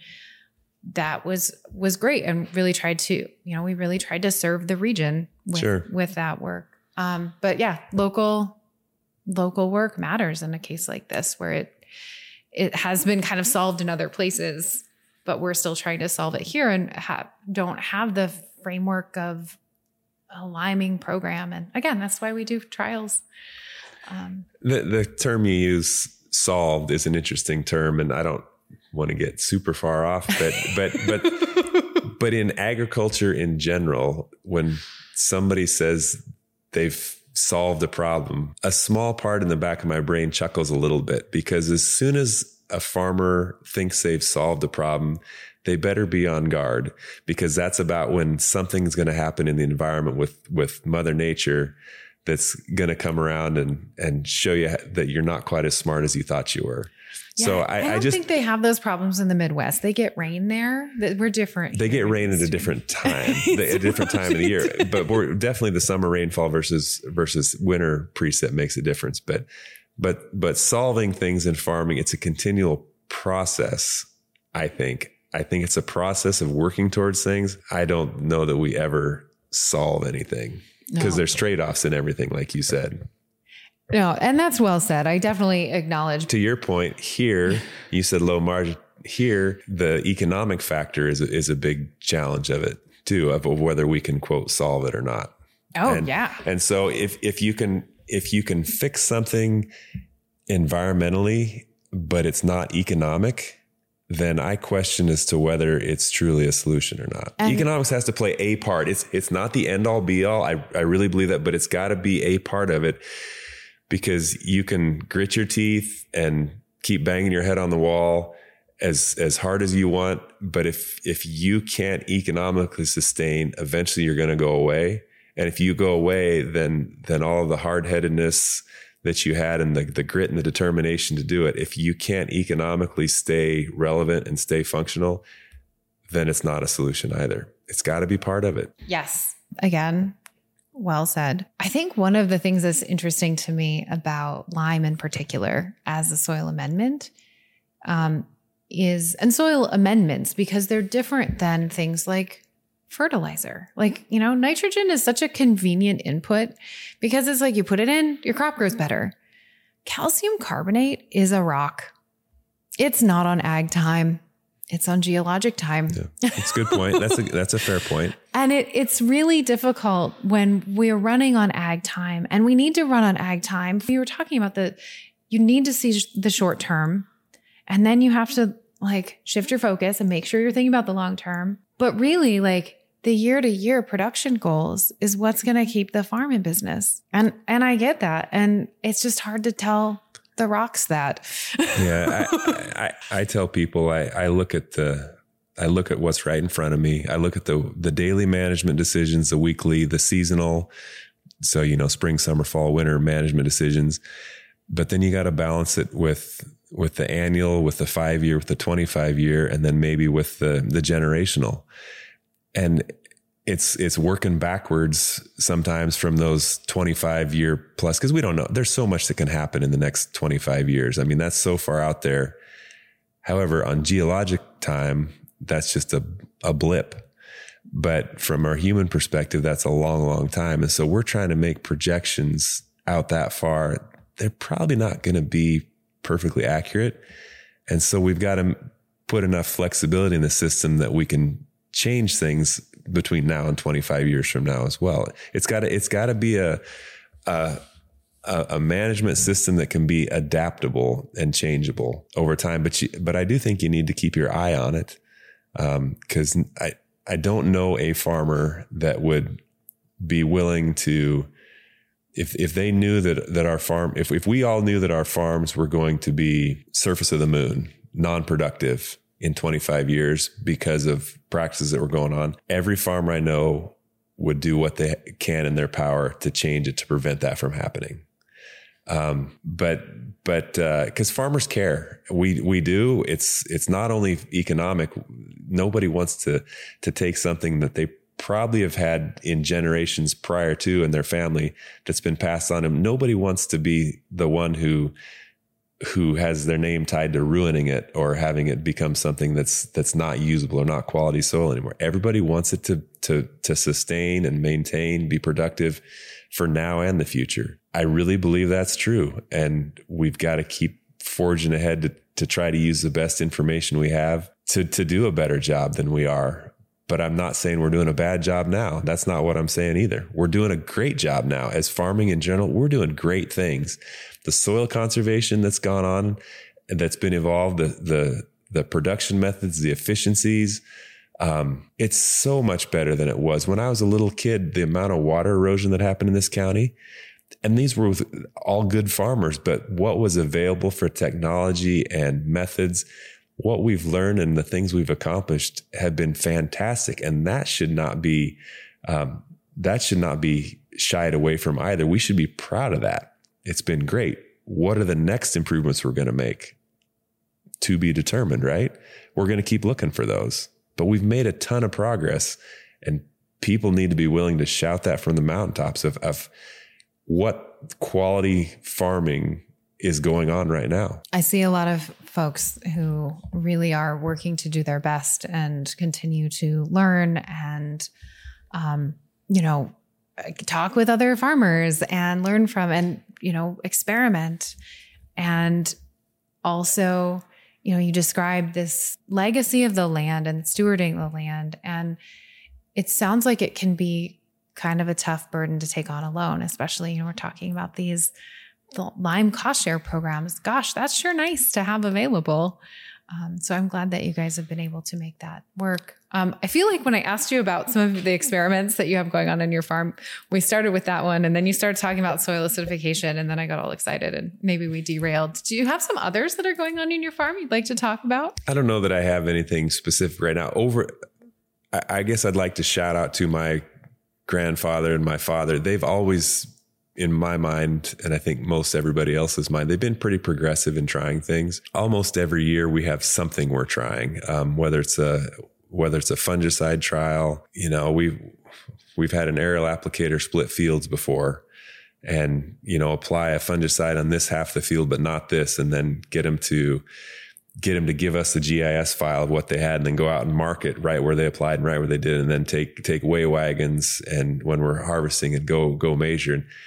that was, was great, and really tried to, you know, we really tried to serve the region with, sure. with that work. Um, but yeah, local, local work matters in a case like this, where it, it has been kind of solved in other places, but we're still trying to solve it here and ha- don't have the framework of a liming program. And again, that's why we do trials. Um, the, the term you use, solved, is an interesting term, and I don't want to get super far off, but, but, but, but in agriculture in general, when somebody says they've solved a problem, a small part in the back of my brain chuckles a little bit, because as soon as a farmer thinks they've solved a problem, they better be on guard, because that's about when something's going to happen in the environment with, with Mother Nature that's going to come around and, and show you that you're not quite as smart as you thought you were. Yeah, so I, I don't I just think they have those problems in the Midwest. They get rain there. We're different. They get rain at a different time, a different time of the year. But we're definitely the summer rainfall versus versus winter precip makes a difference. But but but solving things in farming, it's a continual process. I think. I think it's a process of working towards things. I don't know that we ever solve anything, because no. there's trade-offs in everything, like you said. No, and that's well said. I definitely acknowledge. To your point, here, you said low margin. Here, the economic factor is a, is a big challenge of it too, of, of whether we can, quote, solve it or not. Oh, and, yeah. And so if, if you can, if you can fix something environmentally, but it's not economic, then I question as to whether it's truly a solution or not. And economics has to play a part. It's, it's not the end all be all. I, I really believe that, but it's got to be a part of it. Because you can grit your teeth and keep banging your head on the wall as, as hard as you want. But if, if you can't economically sustain, eventually you're going to go away. And if you go away, then, then all of the hard headedness that you had and the, the grit and the determination to do it, if you can't economically stay relevant and stay functional, then it's not a solution either. It's got to be part of it. Yes. Again, well said. I think one of the things that's interesting to me about lime in particular as a soil amendment um, is, and soil amendments, because they're different than things like fertilizer. Like, you know, nitrogen is such a convenient input because it's like you put it in, your crop grows better. calcium carbonate is a rock. It's not on ag time. It's on geologic time. Yeah, that's a good point. That's a, that's a fair point. And it, it's really difficult when we're running on ag time, and we need to run on ag time. We were talking about the, you need to see the short term, and then you have to like shift your focus and make sure you're thinking about the long term. But really, like the year to year production goals is what's going to keep the farm in business. And, and I get that. And it's just hard to tell the rocks that. yeah. I, I, I tell people, I, I look at the, I look at what's right in front of me. I look at the, the daily management decisions, the weekly, the seasonal. So, you know, spring, summer, fall, winter management decisions. But then you got to balance it with, with the annual, with the five year, with the twenty-five year, and then maybe with the, the generational. And it's, it's working backwards sometimes from those twenty-five year plus, because we don't know. There's so much that can happen in the next twenty-five years. I mean, that's so far out there. However, on geologic time, that's just a, a blip. But from our human perspective, that's a long, long time. And so we're trying to make projections out that far. They're probably not going to be perfectly accurate. And so we've got to put enough flexibility in the system that we can change things between now and twenty-five years from now as well. It's got to, it's got to be a, a, a management system that can be adaptable and changeable over time. But you, but I do think you need to keep your eye on it. Um, cause I, I don't know a farmer that would be willing to, if, if they knew that, that our farm, if, if we all knew that our farms were going to be surface of the moon, non-productive in twenty-five years because of practices that were going on, every farmer I know would do what they can in their power to change it, to prevent that from happening. Um, but, but, uh, cause farmers care. We, we do. It's, it's not only economic. Nobody wants to, to take something that they probably have had in generations prior to in their family that's been passed on them. Nobody wants to be the one who, who has their name tied to ruining it or having it become something that's, that's not usable or not quality soil anymore. Everybody wants it to, to, to sustain and maintain, be productive for now and the future. I really believe that's true. And we've got to keep forging ahead to, to try to use the best information we have to, to do a better job than we are. But I'm not saying we're doing a bad job now. That's not what I'm saying either. We're doing a great job now. As farming in general, we're doing great things. The soil conservation that's gone on, that's been evolved, the, the, the production methods, the efficiencies, um, it's so much better than it was. When I was a little kid, the amount of water erosion that happened in this county, and these were all good farmers, but what was available for technology and methods, what we've learned and the things we've accomplished have been fantastic. And that should not be, um, that should not be shied away from either. We should be proud of that. It's been great. What are the next improvements we're going to make? To be determined, right? We're going to keep looking for those, but we've made a ton of progress, and people need to be willing to shout that from the mountaintops of, of what quality farming is going on right now. I see a lot of folks who really are working to do their best and continue to learn and, um, you know, talk with other farmers and learn from and, you know, experiment. And also, you know, you describe this legacy of the land and stewarding the land. And it sounds like it can be kind of a tough burden to take on alone, especially, you know, we're talking about these the Lyme cost share programs. Gosh, that's sure nice to have available. Um, so I'm glad that you guys have been able to make that work. Um, I feel like when I asked you about some of the experiments that you have going on in your farm, we started with that one, and then you started talking about soil acidification, and then I got all excited and maybe we derailed. Do you have some others that are going on in your farm you'd like to talk about? I don't know that I have anything specific right now. Over, I, I guess I'd like to shout out to my grandfather and my father. They've always, in my mind, and I think most everybody else's mind, they've been pretty progressive in trying things. Almost every year we have something we're trying, um, whether it's a, whether it's a fungicide trial. You know, we've, we've had an aerial applicator split fields before and, you know, apply a fungicide on this half of the field, but not this, and then get them to, get them to give us the G I S file of what they had and then go out and mark it right where they applied and right where they did. And then take, take weigh wagons and when we're harvesting and go, go measure. And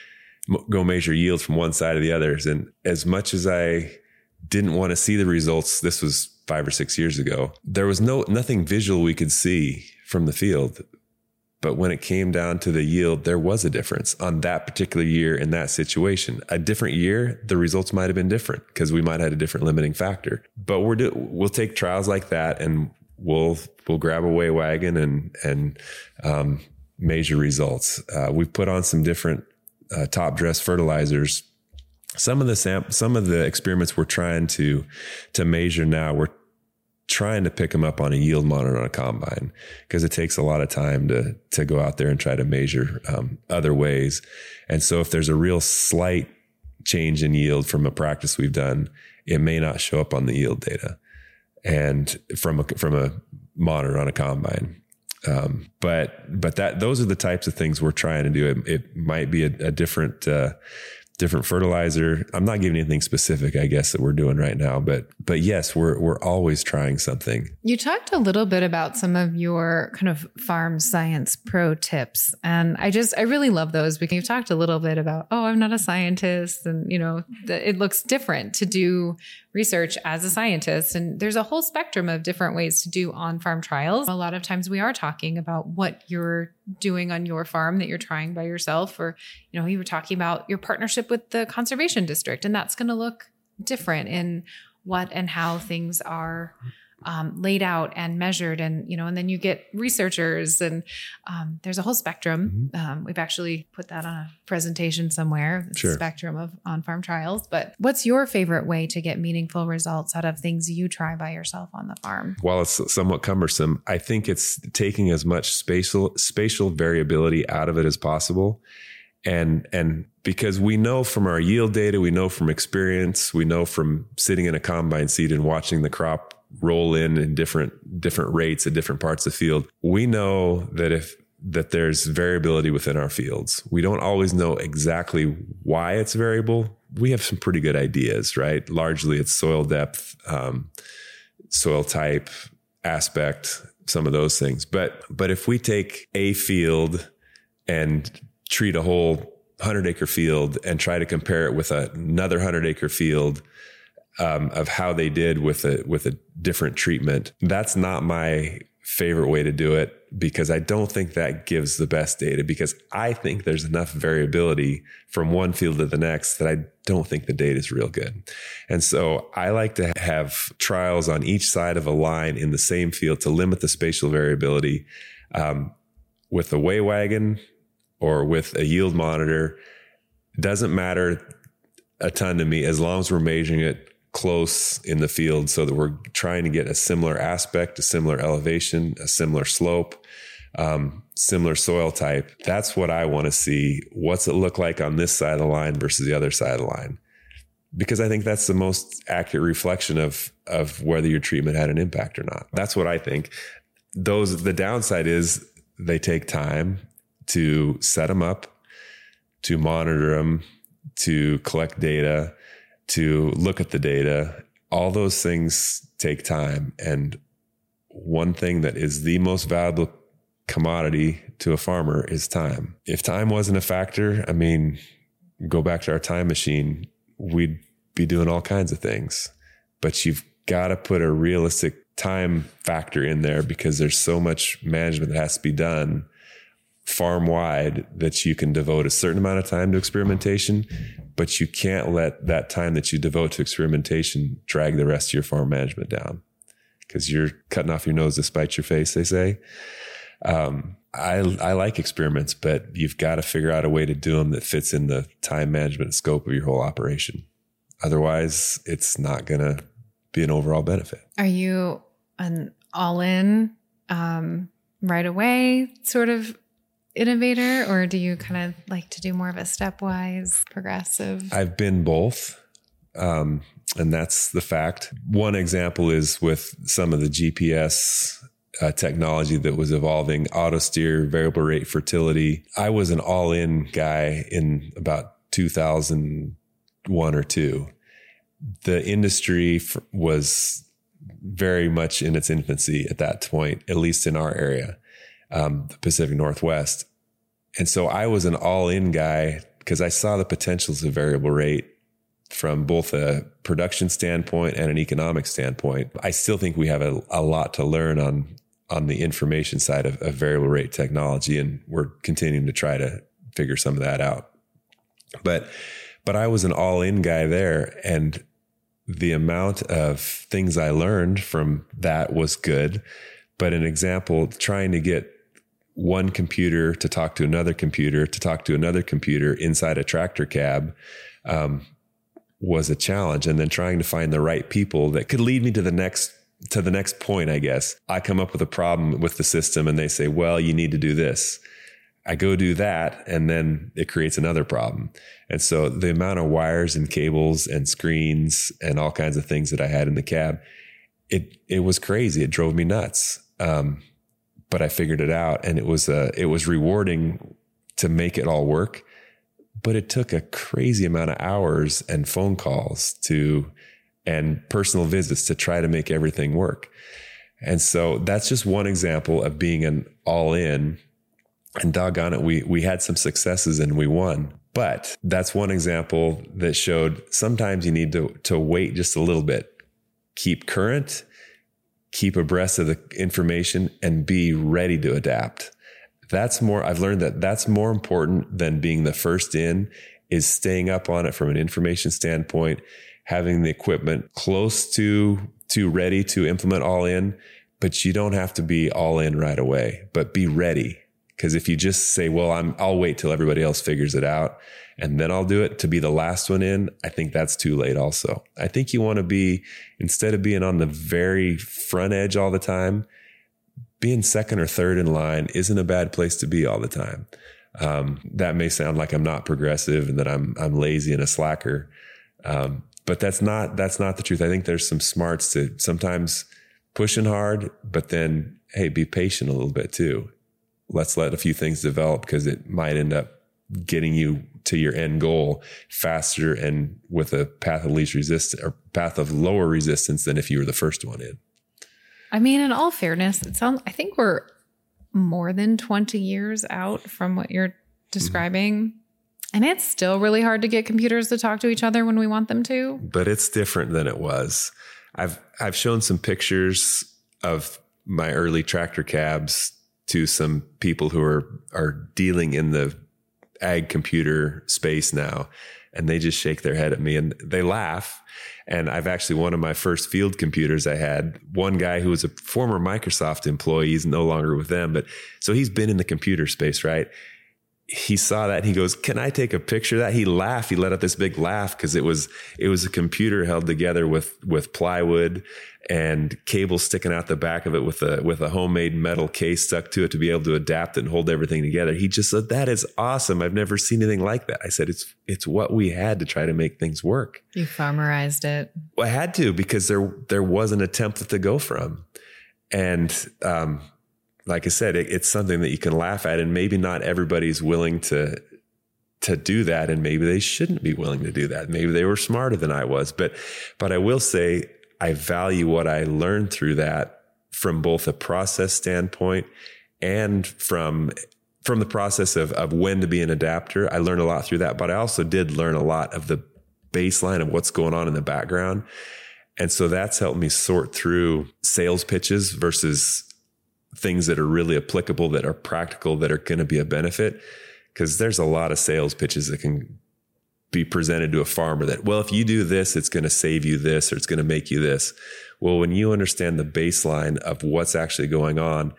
m- go measure yield from one side to the others. And as much as I didn't want to see the results, this was five or six years ago, there was no nothing visual we could see from the field. But when it came down to the yield, there was a difference on that particular year in that situation. A different year, the results might have been different because we might have had a different limiting factor. But we're do, we'll take trials like that, and we'll we'll grab a weigh wagon and and um, measure results. Uh, we've put on some different uh, top dress fertilizers. Some of the sam- some of the experiments we're trying to to measure now, we're trying to pick them up on a yield monitor on a combine, because it takes a lot of time to to go out there and try to measure um, other ways. And so if there's a real slight change in yield from a practice we've done, it may not show up on the yield data and from a, from a monitor on a combine. Um, but, but that, those are the types of things we're trying to do. It, it might be a, a different, uh, different fertilizer. I'm not giving anything specific, I guess, that we're doing right now, but, but yes, we're, we're always trying something. You talked a little bit about some of your kind of farm science pro tips. And I just, I really love those, because you've talked a little bit about, oh, I'm not a scientist. And, you know, the, it looks different to do research as a scientist. And there's a whole spectrum of different ways to do on-farm trials. A lot of times we are talking about what you're doing on your farm that you're trying by yourself, or, you know, you were talking about your partnership with the conservation district, and that's going to look different in what and how things are um, laid out and measured. And, you know, and then you get researchers, and um, there's a whole spectrum. Mm-hmm. Um, we've actually put that on a presentation somewhere, the sure. spectrum of on-farm trials. But what's your favorite way to get meaningful results out of things you try by yourself on the farm? While it's somewhat cumbersome, I think it's taking as much spatial spatial variability out of it as possible. And, and because we know from our yield data, we know from experience, we know from sitting in a combine seat and watching the crop roll in in different, different rates at different parts of the field. We know that if, that there's variability within our fields. We don't always know exactly why it's variable. We have some pretty good ideas, right? Largely it's soil depth, um, soil type, aspect, some of those things. But, but if we take a field and treat a whole hundred acre field and try to compare it with another hundred acre field, um, of how they did with a, with a different treatment, that's not my favorite way to do it, because I don't think that gives the best data, because I think there's enough variability from one field to the next that I don't think the data is real good. And so I like to have trials on each side of a line in the same field to limit the spatial variability, um, with a weigh wagon or with a yield monitor. Doesn't matter a ton to me as long as we're measuring it close in the field, so that we're trying to get a similar aspect, a similar elevation, a similar slope, um, similar soil type. That's what I want to see. What's it look like on this side of the line versus the other side of the line? Because I think that's the most accurate reflection of, of whether your treatment had an impact or not. That's what I think. Those, the downside is they take time to set them up, to monitor them, to collect data, to look at the data. All those things take time. And one thing that is the most valuable commodity to a farmer is time. If time wasn't a factor, I mean, go back to our time machine, we'd be doing all kinds of things. But you've got to put a realistic time factor in there, because there's so much management that has to be done farm wide that you can devote a certain amount of time to experimentation, but you can't let that time that you devote to experimentation drag the rest of your farm management down, because you're cutting off your nose to spite your face, they say. Um, I, I like experiments, but you've got to figure out a way to do them that fits in the time management scope of your whole operation. Otherwise, it's not going to be an overall benefit. Are you an all-in, um, right away sort of innovator, or do you kind of like to do more of a stepwise progressive? I've been both. Um, and that's the fact. One example is with some of the G P S uh, technology that was evolving, auto steer, variable rate fertility. I was an all in guy in about two thousand one or two. The industry f- was very much in its infancy at that point, at least in our area. Um, the Pacific Northwest. And so I was an all-in guy because I saw the potentials of variable rate from both a production standpoint and an economic standpoint. I still think we have a, a lot to learn on, on the information side of, of variable rate technology. And we're continuing to try to figure some of that out. But, but I was an all in guy there, and the amount of things I learned from that was good. But an example, trying to get one computer to talk to another computer to talk to another computer inside a tractor cab, um, was a challenge. And then trying to find the right people that could lead me to the next, to the next point, I guess. I come up with a problem with the system and they say, well, you need to do this. I go do that, and then it creates another problem. And so the amount of wires and cables and screens and all kinds of things that I had in the cab, it, it was crazy. It drove me nuts. Um, but I figured it out, and it was, uh, it was rewarding to make it all work. But it took a crazy amount of hours and phone calls to, and personal visits to try to make everything work. And so that's just one example of being an all in, and doggone it, we, we had some successes and we won. But that's one example that showed sometimes you need to, to wait just a little bit, keep current, keep abreast of the information, and be ready to adapt. That's more, I've learned that that's more important than being the first in, is staying up on it from an information standpoint, having the equipment close to, to ready to implement all in, but you don't have to be all in right away, but be ready. Because if you just say, well, I'm, I'll wait till everybody else figures it out and then I'll do it, to be the last one in, I think that's too late also. I think you want to be, instead of being on the very front edge all the time, being second or third in line isn't a bad place to be all the time. Um, that may sound like I'm not progressive and that I'm, I'm lazy and a slacker. Um, but that's not, that's not the truth. I think there's some smarts to sometimes pushing hard, but then, hey, be patient a little bit too. Let's let a few things develop, because it might end up getting you to your end goal faster and with a path of least resistance, or path of lower resistance, than if you were the first one in. I mean, in all fairness, it sounds, I think we're more than twenty years out from what you're describing. Mm-hmm. And it's still really hard to get computers to talk to each other when we want them to. But it's different than it was. I've, I've shown some pictures of my early tractor cabs to some people who are, are dealing in the ag computer space now. And they just shake their head at me and they laugh. And I've actually, one of my first field computers I had, one guy who was a former Microsoft employee, he's no longer with them, but so he's been in the computer space, right? He saw that and he goes, can I take a picture of that? He laughed. He let out this big laugh because it was, it was a computer held together with, with plywood and cables sticking out the back of it with a, with a homemade metal case stuck to it to be able to adapt it and hold everything together. He just said, that is awesome. I've never seen anything like that. I said, it's, it's what we had to try to make things work. You farmerized it. Well, I had to, because there, there wasn't a template to go from. And, um, like I said, it, it's something that you can laugh at, and maybe not everybody's willing to, to do that. And maybe they shouldn't be willing to do that. Maybe they were smarter than I was, but, but I will say I value what I learned through that from both a process standpoint and from, from the process of, of when to be an adapter. I learned a lot through that, but I also did learn a lot of the baseline of what's going on in the background. And so that's helped me sort through sales pitches versus things that are really applicable, that are practical, that are going to be a benefit. Because there's a lot of sales pitches that can be presented to a farmer that, well, if you do this, it's going to save you this, or it's going to make you this. Well, when you understand the baseline of what's actually going on,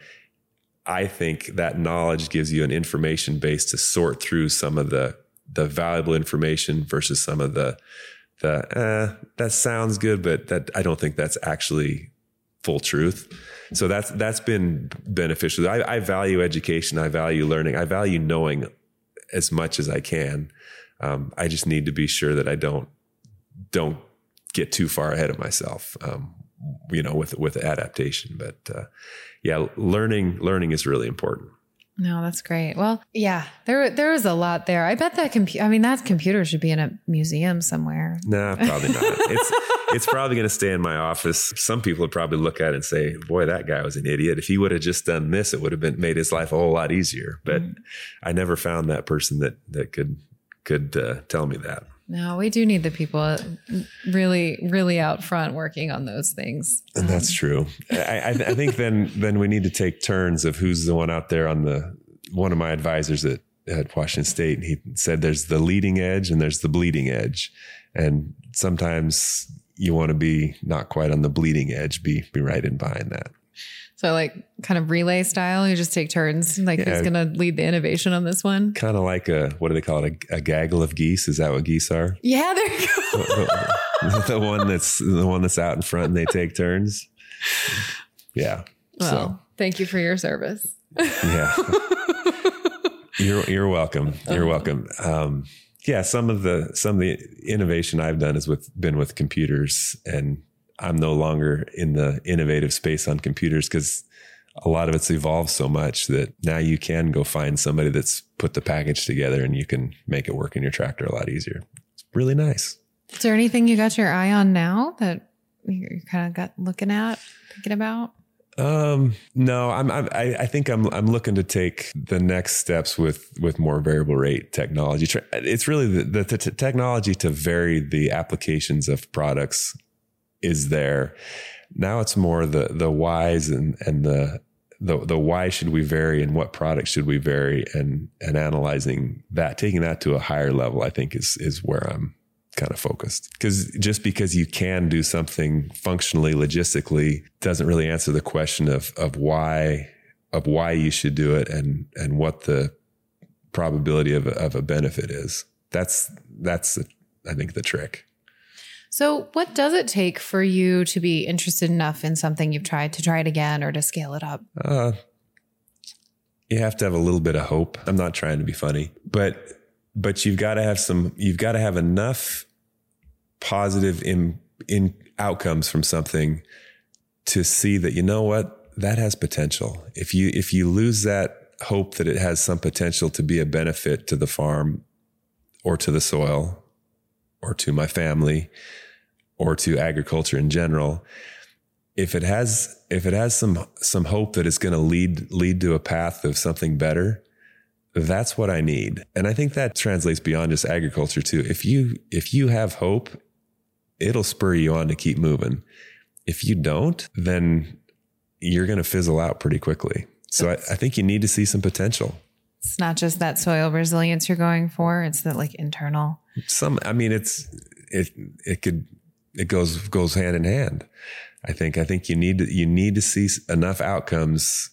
I think that knowledge gives you an information base to sort through some of the, the valuable information versus some of the, the, eh, that sounds good, but that, I don't think that's actually full truth. So that's, that's been beneficial. I, I value education. I value learning. I value knowing as much as I can. Um, I just need to be sure that I don't, don't get too far ahead of myself, um, you know, with, with adaptation. But, uh, yeah, learning, learning is really important. No, that's great. Well, yeah, there there is a lot there. I bet that computer, I mean, that computer should be in a museum somewhere. Nah, probably not. It's it's probably going to stay in my office. Some people would probably look at it and say, boy, that guy was an idiot. If he would have just done this, it would have been made his life a whole lot easier. But mm. I never found that person that that could could uh, tell me that. No, we do need the people really, really out front working on those things. And that's true. I, I, I think then then we need to take turns of who's the one out there on the, one of my advisors at, at Washington State, he said there's the leading edge and there's the bleeding edge. And sometimes you want to be not quite on the bleeding edge, be be right in behind that. So like kind of relay style, you just take turns. Like yeah, who's going to lead the innovation on this one? Kind of like a, what do they call it? A, a gaggle of geese. Is that what geese are? Yeah, there you go. the, the one that's the one that's out in front and they take turns. Yeah. Well, so. Thank you for your service. Yeah. You're, you're welcome. You're welcome. Um, yeah. Some of the, some of the innovation I've done has with, been with computers, and I'm no longer in the innovative space on computers because a lot of it's evolved so much that now you can go find somebody that's put the package together and you can make it work in your tractor a lot easier. It's really nice. Is there anything you got your eye on now that you kind of got looking at, thinking about? Um, no, I'm, I'm, I, I think I'm, I'm looking to take the next steps with, with more variable rate technology. It's really the, the, the technology to vary the applications of products is there. Now it's more the, the whys and, and the, the, the why should we vary and what products should we vary, and, and analyzing that, taking that to a higher level, I think is, is where I'm kind of focused. Cause just because you can do something functionally, logistically doesn't really answer the question of, of why, of why you should do it and, and what the probability of a, of a benefit is. That's, that's, I think, the trick. So what does it take for you to be interested enough in something you've tried to try it again or to scale it up? Uh, you have to have a little bit of hope. I'm not trying to be funny, but, but you've got to have some, you've got to have enough positive in, in outcomes from something to see that, you know what, that has potential. If you, if you lose that hope that it has some potential to be a benefit to the farm or to the soil or to my family or to agriculture in general, if it has, if it has some, some hope that it's going to lead, lead to a path of something better, that's what I need. And I think that translates beyond just agriculture too. If you, if you have hope, it'll spur you on to keep moving. If you don't, then you're going to fizzle out pretty quickly. So I, I think you need to see some potential. It's not just that soil resilience you're going for. It's that like internal. Some, I mean, it's, it, it could, it goes, goes hand in hand. I think, I think you need to, you need to see enough outcomes.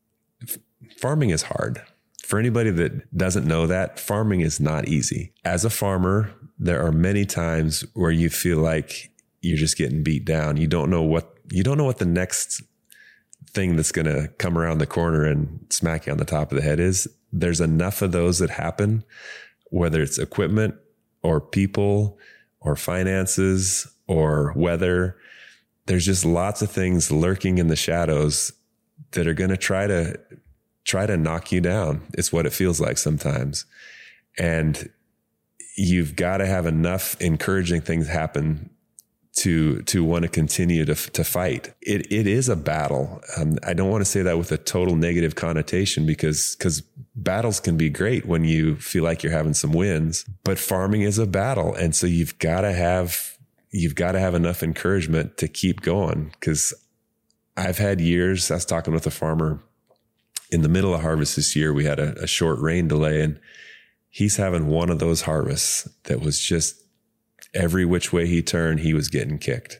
Farming is hard. For anybody that doesn't know that, farming is not easy. As a farmer, there are many times where you feel like you're just getting beat down. You don't know what, you don't know what the next thing that's going to come around the corner and smack you on the top of the head is. There's enough of those that happen, whether it's equipment or people or finances or weather. There's just lots of things lurking in the shadows that are going to try to try to knock you down. It's what it feels like sometimes. And you've got to have enough encouraging things happen to, to want to continue to, to fight. It, it is a battle. Um, I don't want to say that with a total negative connotation because, because battles can be great when you feel like you're having some wins, but farming is a battle. And so you've got to have, you've got to have enough encouragement to keep going. Cause I've had years, I was talking with a farmer in the middle of harvest this year, we had a, a short rain delay, and he's having one of those harvests that was just every which way he turned, he was getting kicked.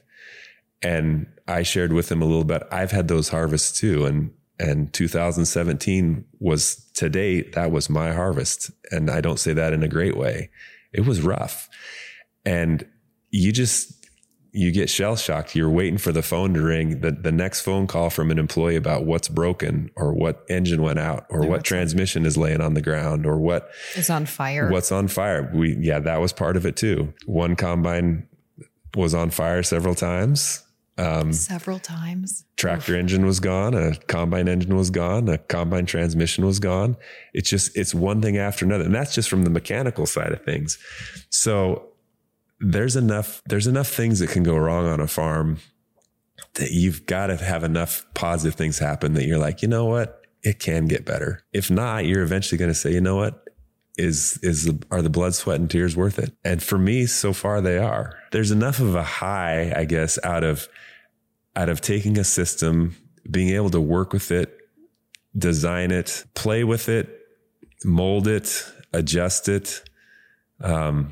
And I shared with him a little bit. I've had those harvests too. And, and two thousand seventeen was to date, that was my harvest. And I don't say that in a great way. It was rough. And you just, you get shell shocked. You're waiting for the phone to ring, the, the next phone call from an employee about what's broken or what engine went out or yeah, what transmission is laying on the ground or what is on fire. What's on fire. We, yeah, that was part of it too. One combine was on fire several times. Um, several times. Tractor Oof. engine was gone. A combine engine was gone. A combine transmission was gone. It's just, it's one thing after another. And that's just from the mechanical side of things. So there's enough, there's enough things that can go wrong on a farm that you've got to have enough positive things happen that you're like, you know what? It can get better. If not, you're eventually going to say, you know what? is, is, are the blood, sweat, and tears worth it? And for me, so far they are. There's enough of a high, I guess, out of, out of taking a system, being able to work with it, design it, play with it, mold it, adjust it, um,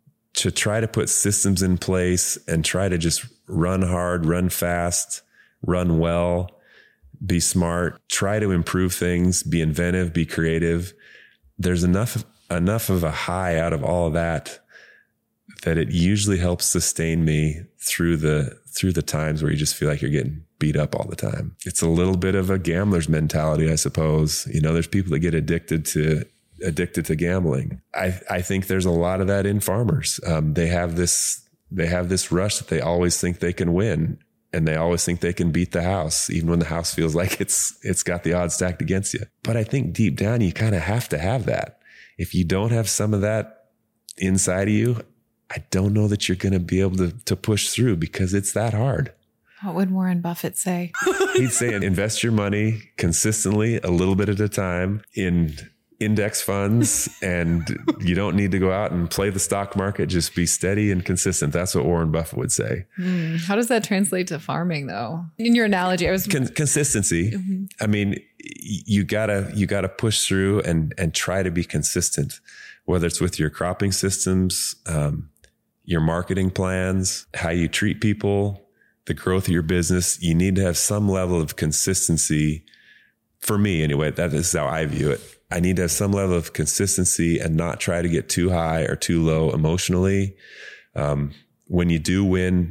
to try to put systems in place and try to just run hard, run fast, run well, be smart, try to improve things, be inventive, be creative. There's enough, enough of a high out of all of that that it usually helps sustain me through the, through the times where you just feel like you're getting beat up all the time. It's a little bit of a gambler's mentality, I suppose. You know, there's people that get addicted to, addicted to gambling. I, I think there's a lot of that in farmers. Um, they have this, they have this rush that they always think they can win, and they always think they can beat the house, even when the house feels like it's, it's got the odds stacked against you. But I think deep down, you kind of have to have that. If you don't have some of that inside of you, I don't know that you're going to be able to, to push through, because it's that hard. What would Warren Buffett say? He'd say, invest your money consistently, a little bit at a time, in index funds, and you don't need to go out and play the stock market. Just be steady and consistent. That's what Warren Buffett would say. Mm, how does that translate to farming, though? In your analogy, I was Con- consistency. Mm-hmm. I mean, you gotta you gotta push through and and try to be consistent, whether it's with your cropping systems, um, your marketing plans, how you treat people, the growth of your business. You need to have some level of consistency. For me, anyway, that is how I view it. I need to have some level of consistency and not try to get too high or too low emotionally. Um, when you do win,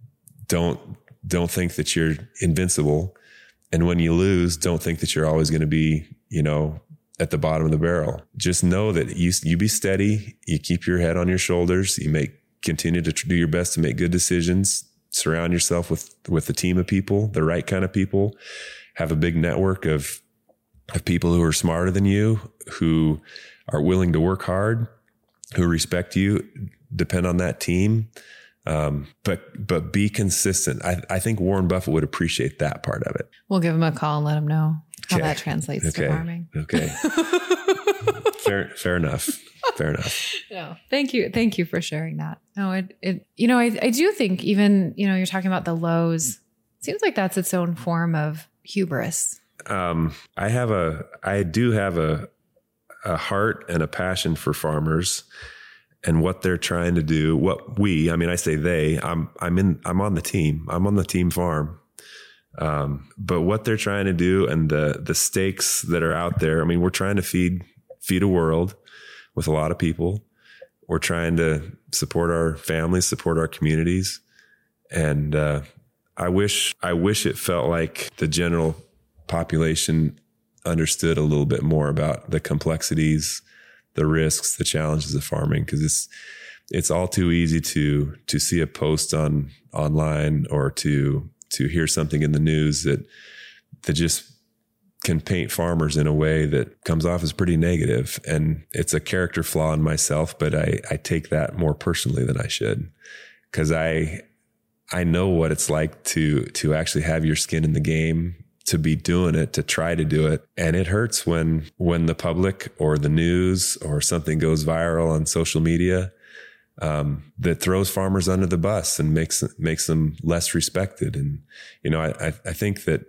don't, don't think that you're invincible. And when you lose, don't think that you're always going to be, you know, at the bottom of the barrel. Just know that you, you be steady. You keep your head on your shoulders. You make, continue to do your best to make good decisions. Surround yourself with, with a team of people, the right kind of people. Have a big network of, of people who are smarter than you, who are willing to work hard, who respect you. Depend on that team. Um, but, but be consistent. I, I think Warren Buffett would appreciate that part of it. We'll give him a call and let him know how okay. that translates okay. to farming. Okay. fair, fair enough. Fair enough. No, thank you. Thank you for sharing that. No, it, it, you know, I, I do think even, you know, you're talking about the lows. It seems like that's its own form of hubris. Um, I have a, I do have a, a heart and a passion for farmers and what they're trying to do. What we, I mean, I say they, I'm, I'm in, I'm on the team. I'm on the team farm. Um, but what they're trying to do and the, the stakes that are out there, I mean, we're trying to feed, feed a world with a lot of people. We're trying to support our families, support our communities. And, uh, I wish, I wish it felt like the general population understood a little bit more about the complexities, the risks, the challenges of farming. Cause it's, it's all too easy to, to see a post on online or to, to hear something in the news that, that just can paint farmers in a way that comes off as pretty negative. And it's a character flaw in myself, but I, I take that more personally than I should. Cause I, I know what it's like to, to actually have your skin in the game, to be doing it, to try to do it. And it hurts when, when the public or the news or something goes viral on social media, um, that throws farmers under the bus and makes, makes them less respected. And, you know, I, I think that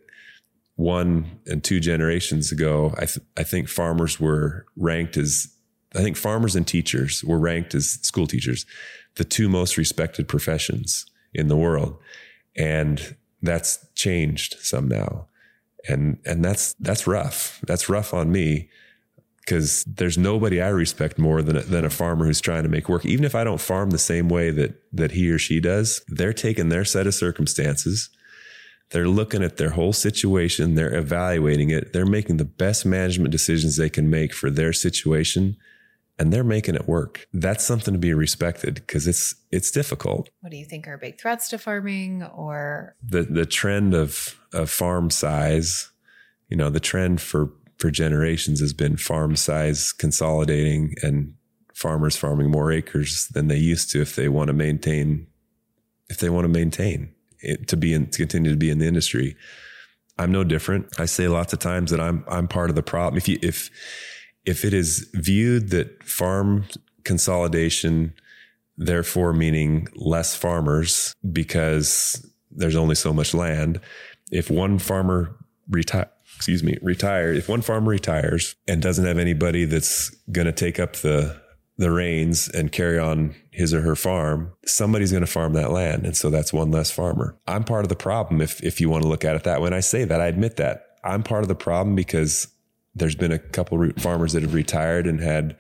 one and two generations ago, I, th- I think farmers were ranked as, I think farmers and teachers were ranked as school teachers, the two most respected professions in the world. And that's changed some now. And, and that's, that's rough. That's rough on me because there's nobody I respect more than a, than a farmer who's trying to make work. Even if I don't farm the same way that, that he or she does, they're taking their set of circumstances. They're looking at their whole situation. They're evaluating it. They're making the best management decisions they can make for their situation. And they're making it work. That's something to be respected because it's, it's difficult. What do you think are big threats to farming or? The, the trend of, of farm size, you know, the trend for, for generations has been farm size consolidating and farmers farming more acres than they used to if they want to maintain, if they want to maintain it, to be in, to continue to be in the industry. I'm no different. I say lots of times that I'm, I'm part of the problem. If you, if, if it is viewed that farm consolidation, therefore meaning less farmers because there's only so much land, if one farmer retire, excuse me, retired, if one farmer retires and doesn't have anybody that's going to take up the the reins and carry on his or her farm, somebody's going to farm that land. And so that's one less farmer. I'm part of the problem. If, if you want to look at it that way, when I say that, I admit that I'm part of the problem because there's been a couple of farmers that have retired and had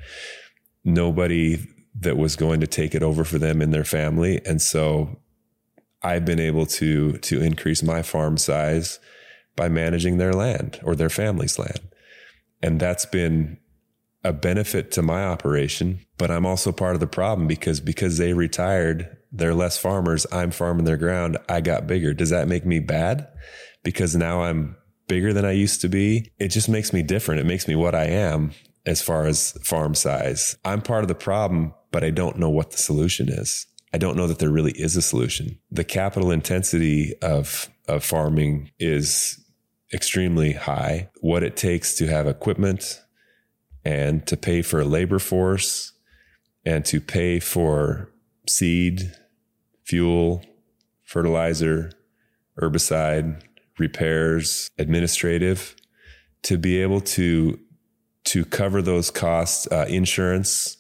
nobody that was going to take it over for them in their family. And so I've been able to, to increase my farm size by managing their land or their family's land. And that's been a benefit to my operation, but I'm also part of the problem because, because they retired, they're less farmers. I'm farming their ground. I got bigger. Does that make me bad? Because now I'm bigger than I used to be. It just makes me different. It makes me what I am as far as farm size. I'm part of the problem, but I don't know what the solution is. I don't know that there really is a solution. The capital intensity of, of farming is extremely high. What it takes to have equipment and to pay for a labor force and to pay for seed, fuel, fertilizer, herbicide, repairs, administrative, to be able to, to cover those costs, uh, insurance,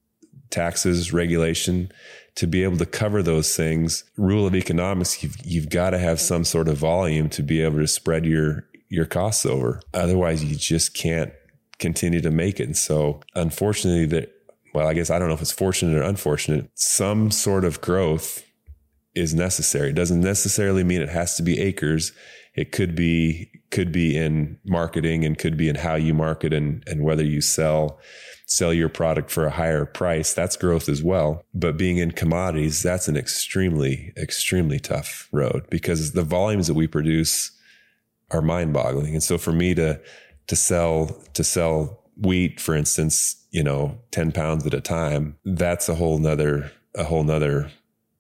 taxes, regulation, to be able to cover those things. Rule of economics, you've, you've got to have some sort of volume to be able to spread your, your costs over. Otherwise, you just can't continue to make it. And so unfortunately that, well, I guess I don't know if it's fortunate or unfortunate, some sort of growth is necessary. It doesn't necessarily mean it has to be acres. It could be, could be in marketing and could be in how you market and, and whether you sell, sell your product for a higher price. That's growth as well. But being in commodities, that's an extremely, extremely tough road because the volumes that we produce are mind boggling. And so for me to, to sell, to sell wheat, for instance, you know, ten pounds at a time, that's a whole nother, a whole nother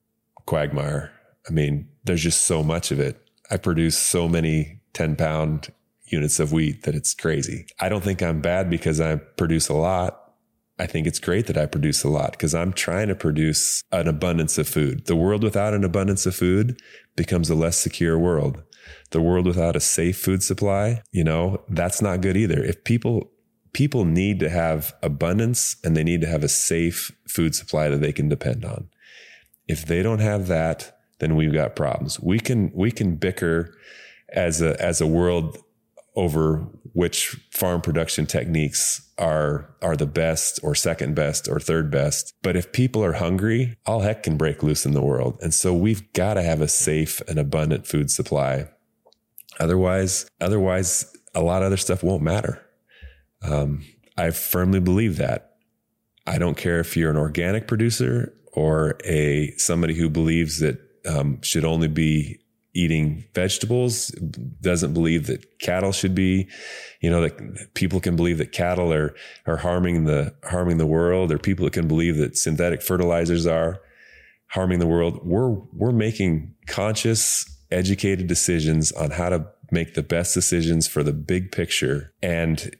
quagmire. I mean, there's just so much of it. I produce so many ten pound units of wheat that it's crazy. I don't think I'm bad because I produce a lot. I think it's great that I produce a lot because I'm trying to produce an abundance of food. The world without an abundance of food becomes a less secure world. The world without a safe food supply, you know, that's not good either. If people, people need to have abundance and they need to have a safe food supply that they can depend on. If they don't have that, then we've got problems. We can, we can bicker as a, as a world over which farm production techniques are, are the best or second best or third best. But if people are hungry, all heck can break loose in the world. And so we've got to have a safe and abundant food supply. Otherwise, otherwise, a lot of other stuff won't matter. Um, I firmly believe that. I don't care if you're an organic producer or a somebody who believes that um, should only be eating vegetables, doesn't believe that cattle should be, you know, that people can believe that cattle are are harming the harming the world, or people that can believe that synthetic fertilizers are harming the world. We're we're making conscious, educated decisions on how to make the best decisions for the big picture. And,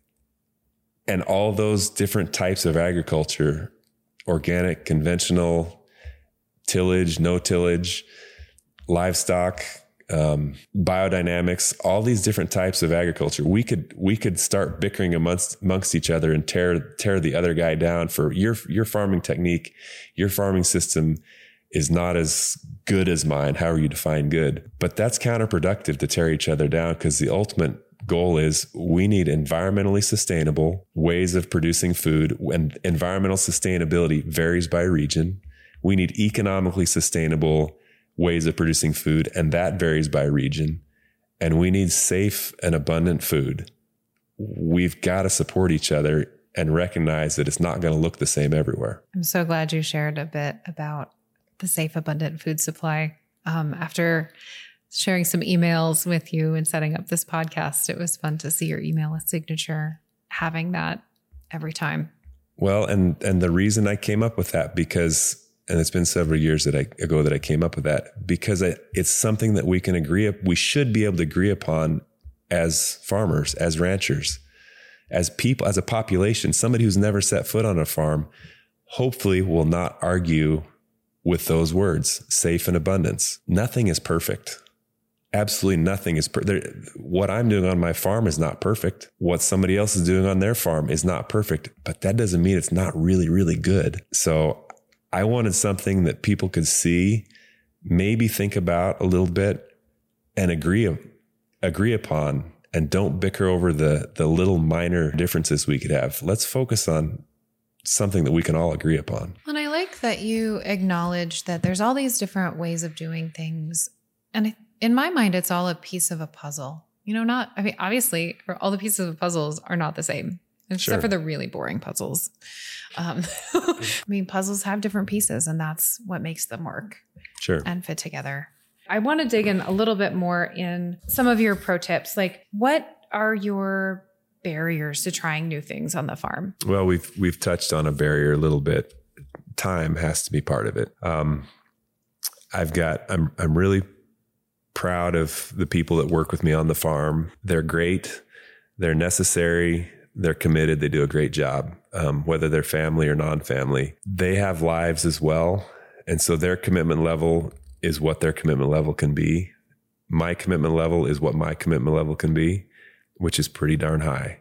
and all those different types of agriculture, organic, conventional, tillage, no tillage, livestock, um, biodynamics, all these different types of agriculture. We could, we could start bickering amongst, amongst each other and tear, tear the other guy down for your, your farming technique, your farming system is not as good as mine, however you define good. But that's counterproductive to tear each other down because the ultimate goal is we need environmentally sustainable ways of producing food. And environmental sustainability varies by region. We need economically sustainable ways of producing food, and that varies by region. And we need safe and abundant food. We've got to support each other and recognize that it's not going to look the same everywhere. I'm so glad you shared a bit about the safe, abundant food supply. Um, after sharing some emails with you and setting up this podcast, it was fun to see your email signature, having that every time. Well, and, and the reason I came up with that, because, and it's been several years that I, ago that I came up with that, because I, it's something that we can agree, we should be able to agree upon as farmers, as ranchers. as people, as a population, somebody who's never set foot on a farm, hopefully will not argue with those words, safe and abundance. Nothing is perfect. Absolutely nothing is perfect. What I'm doing on my farm is not perfect. What somebody else is doing on their farm is not perfect, but that doesn't mean it's not really, really good. So I wanted something that people could see, maybe think about a little bit and agree, agree upon, and don't bicker over the, the little minor differences we could have. Let's focus on something that we can all agree upon. And I like that you acknowledge that there's all these different ways of doing things. And in my mind, it's all a piece of a puzzle. You know, not, I mean, obviously, all the pieces of puzzles are not the same, except Sure. for the really boring puzzles. Um, I mean, puzzles have different pieces, and that's what makes them work Sure. and fit together. I want to dig in a little bit more in some of your pro tips. Like, what are your barriers to trying new things on the farm? Well, we've we've touched on a barrier a little bit. Time has to be part of it. Um, I've got, I'm I'm really proud of the people that work with me on the farm. They're great. They're necessary. They're committed. They do a great job, um, whether they're family or non-family. They have lives as well. And so their commitment level is what their commitment level can be. My commitment level is what my commitment level can be, which is pretty darn high.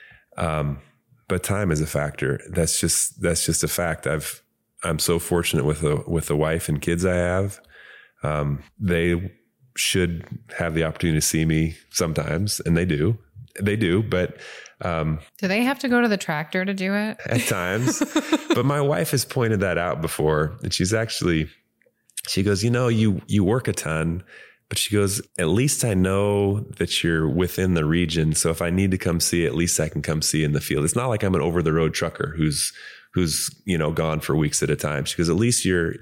Um, but time is a factor. That's just, that's just a fact. I've, I'm so fortunate with the, with the wife and kids I have. Um, they should have the opportunity to see me sometimes, and they do, they do, but, um, do they have to go to the tractor to do it? At times, but my wife has pointed that out before, and she's actually, she goes, you know, you, you work a ton, but she goes, at least I know that you're within the region. So if I need to come see, at least I can come see in the field. It's not like I'm an over the road trucker who's, who's, you know, gone for weeks at a time. She goes, at least you're,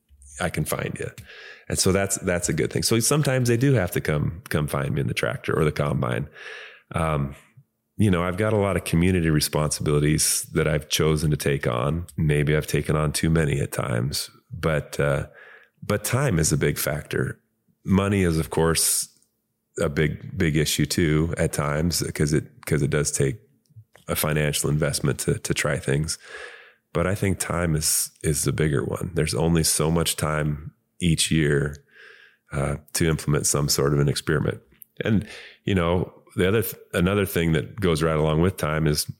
I can find you. And so that's, that's a good thing. So sometimes they do have to come, come find me in the tractor or the combine. Um, you know, I've got a lot of community responsibilities that I've chosen to take on. Maybe I've taken on too many at times, but, uh, but time is a big factor. Money is, of course, a big, big issue too at times, because it, because it does take a financial investment to, to try things. But I think time is, is the bigger one. There's only so much time each year, uh, to implement some sort of an experiment. And, you know, the other, th- another thing that goes right along with time is,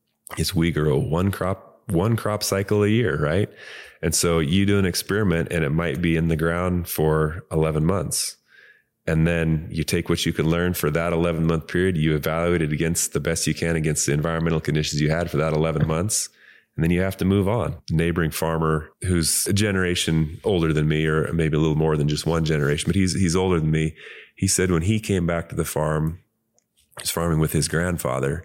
is we grow one crop, one crop cycle a year, right? And so you do an experiment and it might be in the ground for eleven months. And then you take what you can learn for that eleven month period, you evaluate it against the best you can against the environmental conditions you had for that eleven months. And then you have to move on. A neighboring farmer who's a generation older than me, or maybe a little more than just one generation, but he's, he's older than me. He said when he came back to the farm, he was farming with his grandfather,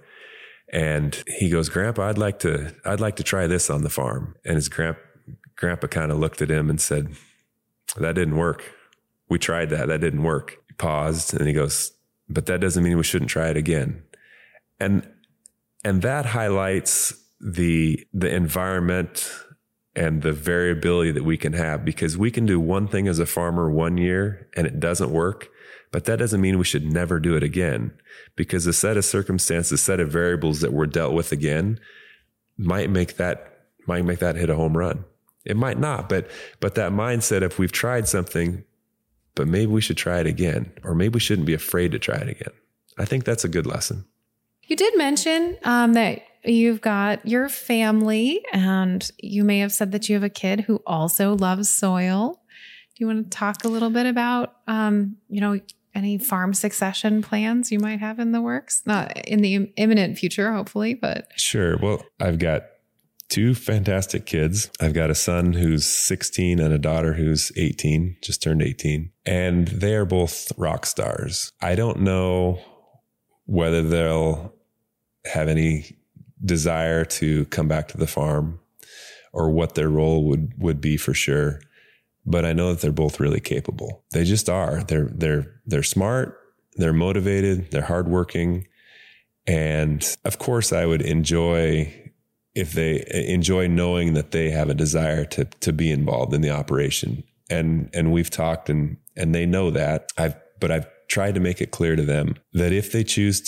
and he goes, Grandpa, I'd like to, I'd like to try this on the farm. And his grand, grandpa kind of looked at him and said, that didn't work. We tried that. That didn't work. He paused and he goes, but that doesn't mean we shouldn't try it again. And, and that highlights the, the environment and the variability that we can have, because we can do one thing as a farmer one year and it doesn't work, but that doesn't mean we should never do it again, because a set of circumstances, a set of variables that were dealt with again might make that, might make that hit a home run. It might not, but, but that mindset, if we've tried something, but maybe we should try it again, or maybe we shouldn't be afraid to try it again. I think that's a good lesson. You did mention um, that you've got your family, and you may have said that you have a kid who also loves soil. Do you want to talk a little bit about, um, you know, any farm succession plans you might have in the works? Not in the imminent future, hopefully, but. Sure. Well, I've got two fantastic kids. I've got a son who's sixteen and a daughter who's eighteen, just turned eighteen. And they are both rock stars. I don't know whether they'll have any desire to come back to the farm or what their role would, would be for sure. But I know that they're both really capable. They just are. They're, they're, they're smart. They're motivated. They're hardworking. And of course I would enjoy if they enjoy knowing that they have a desire to, to be involved in the operation. And, and we've talked and, and they know that. I've, but I've tried to make it clear to them that if they choose to,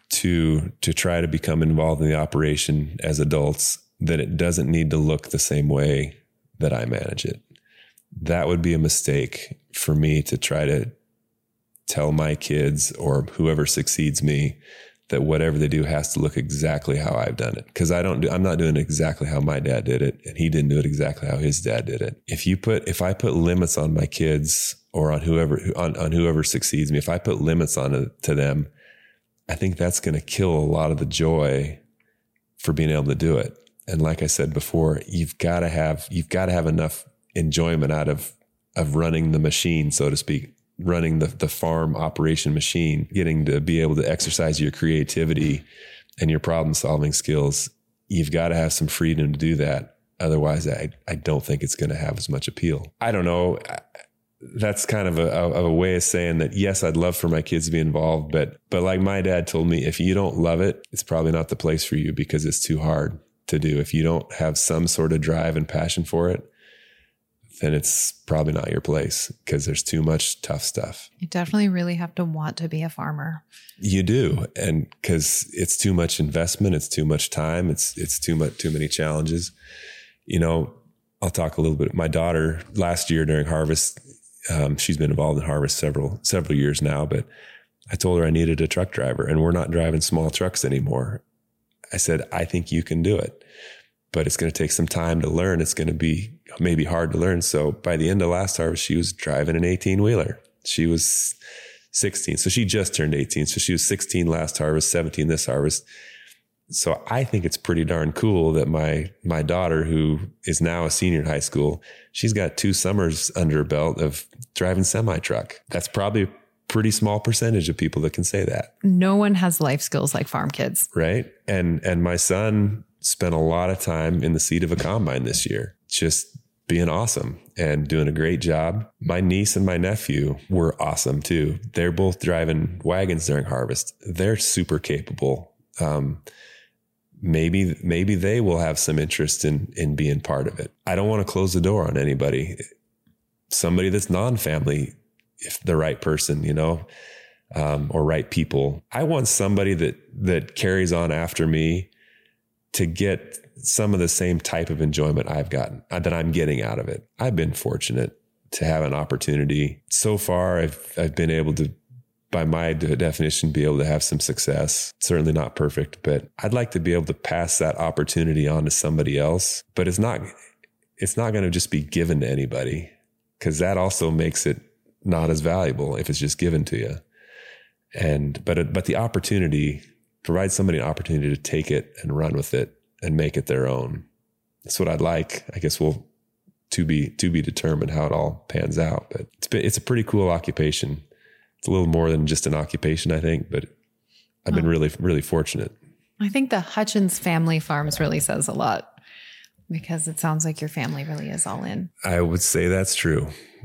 to to try to become involved in the operation as adults, that it doesn't need to look the same way that I manage it. That would be a mistake for me to try to tell my kids or whoever succeeds me that whatever they do has to look exactly how I've done it. Cause I don't do, I'm not doing it exactly how my dad did it. And he didn't do it exactly how his dad did it. If you put, if I put limits on my kids or on whoever, on, on whoever succeeds me, if I put limits on it to them, I think that's going to kill a lot of the joy for being able to do it. And like I said before, you've got to have, you've got to have enough enjoyment out of, of running the machine, so to speak, running the, the farm operation machine, getting to be able to exercise your creativity and your problem solving skills. You've got to have some freedom to do that. Otherwise, I, I don't think it's going to have as much appeal. I don't know. That's kind of a, a, a way of saying that, yes, I'd love for my kids to be involved, but, but like my dad told me, if you don't love it, it's probably not the place for you because it's too hard to do. If you don't have some sort of drive and passion for it, then it's probably not your place because there's too much tough stuff. You definitely really have to want to be a farmer. You do. And because it's too much investment, it's too much time, it's it's too much, too many challenges. You know, I'll talk a little bit. My daughter last year during harvest, um, she's been involved in harvest several, several years now, but I told her I needed a truck driver and we're not driving small trucks anymore. I said, I think you can do it, but it's going to take some time to learn. It's going to be maybe hard to learn. So by the end of last harvest, she was driving an eighteen wheeler. She was sixteen. So she just turned eighteen. So she was sixteen last harvest, seventeen this harvest. So I think it's pretty darn cool that my, my daughter, who is now a senior in high school, she's got two summers under her belt of driving semi-truck. That's probably a pretty small percentage of people that can say that. No one has life skills like farm kids. Right. And, and my son spent a lot of time in the seat of a combine this year, just being awesome and doing a great job. My niece and my nephew were awesome too. They're both driving wagons during harvest. They're super capable. Um, maybe, maybe they will have some interest in, in being part of it. I don't want to close the door on anybody, somebody that's non-family, if the right person, you know, um, or right people. I want somebody that, that carries on after me to get some of the same type of enjoyment I've gotten, that I'm getting out of it. I've been fortunate to have an opportunity. So far, I've, I've been able to, by my definition, be able to have some success. Certainly not perfect, but I'd like to be able to pass that opportunity on to somebody else. But it's not, it's not going to just be given to anybody, because that also makes it not as valuable if it's just given to you. And, but, but the opportunity, provide somebody an opportunity to take it and run with it and make it their own. That's what I'd like. I guess we'll to be, to be determined how it all pans out, but it's been, it's a pretty cool occupation. It's a little more than just an occupation, I think, but I've been oh. really, really fortunate. I think the Hutchins family farms really says a lot, because it sounds like your family really is all in. I would say that's true.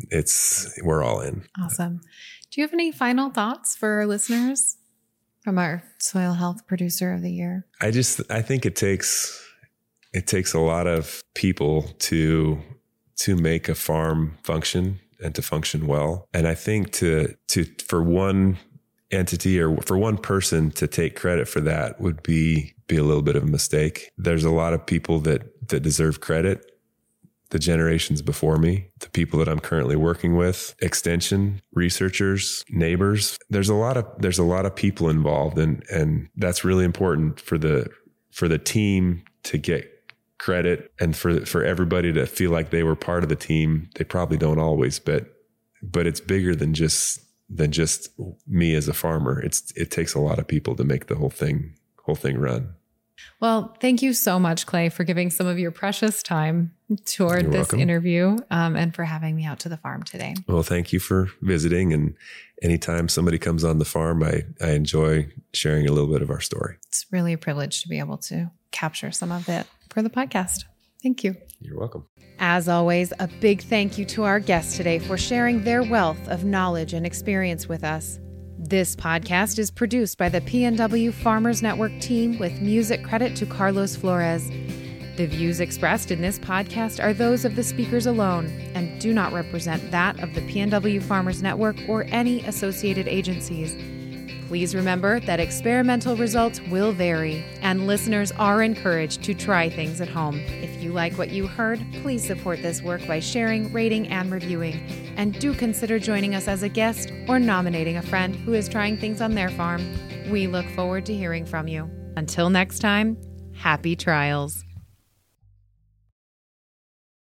It's, we're all in. Awesome. Do you have any final thoughts for our listeners from our soil health producer of the year? I just, I think it takes, it takes a lot of people to, to make a farm function and to function well. And I think to, to, for one entity or for one person to take credit for that would be, be a little bit of a mistake. There's a lot of people that, that deserve credit. The generations before me, the people that I'm currently working with, extension, researchers, neighbors. There's a lot of, there's a lot of people involved, and, and that's really important for the, for the team to get credit and for, for everybody to feel like they were part of the team. They probably don't always, but, but it's bigger than just, than just me as a farmer. It's, it takes a lot of people to make the whole thing, whole thing run. Well, thank you so much, Clay, for giving some of your precious time toward You're this welcome. interview, um, and for having me out to the farm today. Well, thank you for visiting. And anytime somebody comes on the farm, I, I enjoy sharing a little bit of our story. It's really a privilege to be able to capture some of it for the podcast. Thank you. You're welcome. As always, a big thank you to our guests today for sharing their wealth of knowledge and experience with us. This podcast is produced by the P N W Farmers Network team with music credit to Carlos Flores. The views expressed in this podcast are those of the speakers alone and do not represent that of the P N W Farmers Network or any associated agencies. Please remember that experimental results will vary, and listeners are encouraged to try things at home. If you like what you heard, please support this work by sharing, rating, and reviewing. And do consider joining us as a guest or nominating a friend who is trying things on their farm. We look forward to hearing from you. Until next time, happy trials.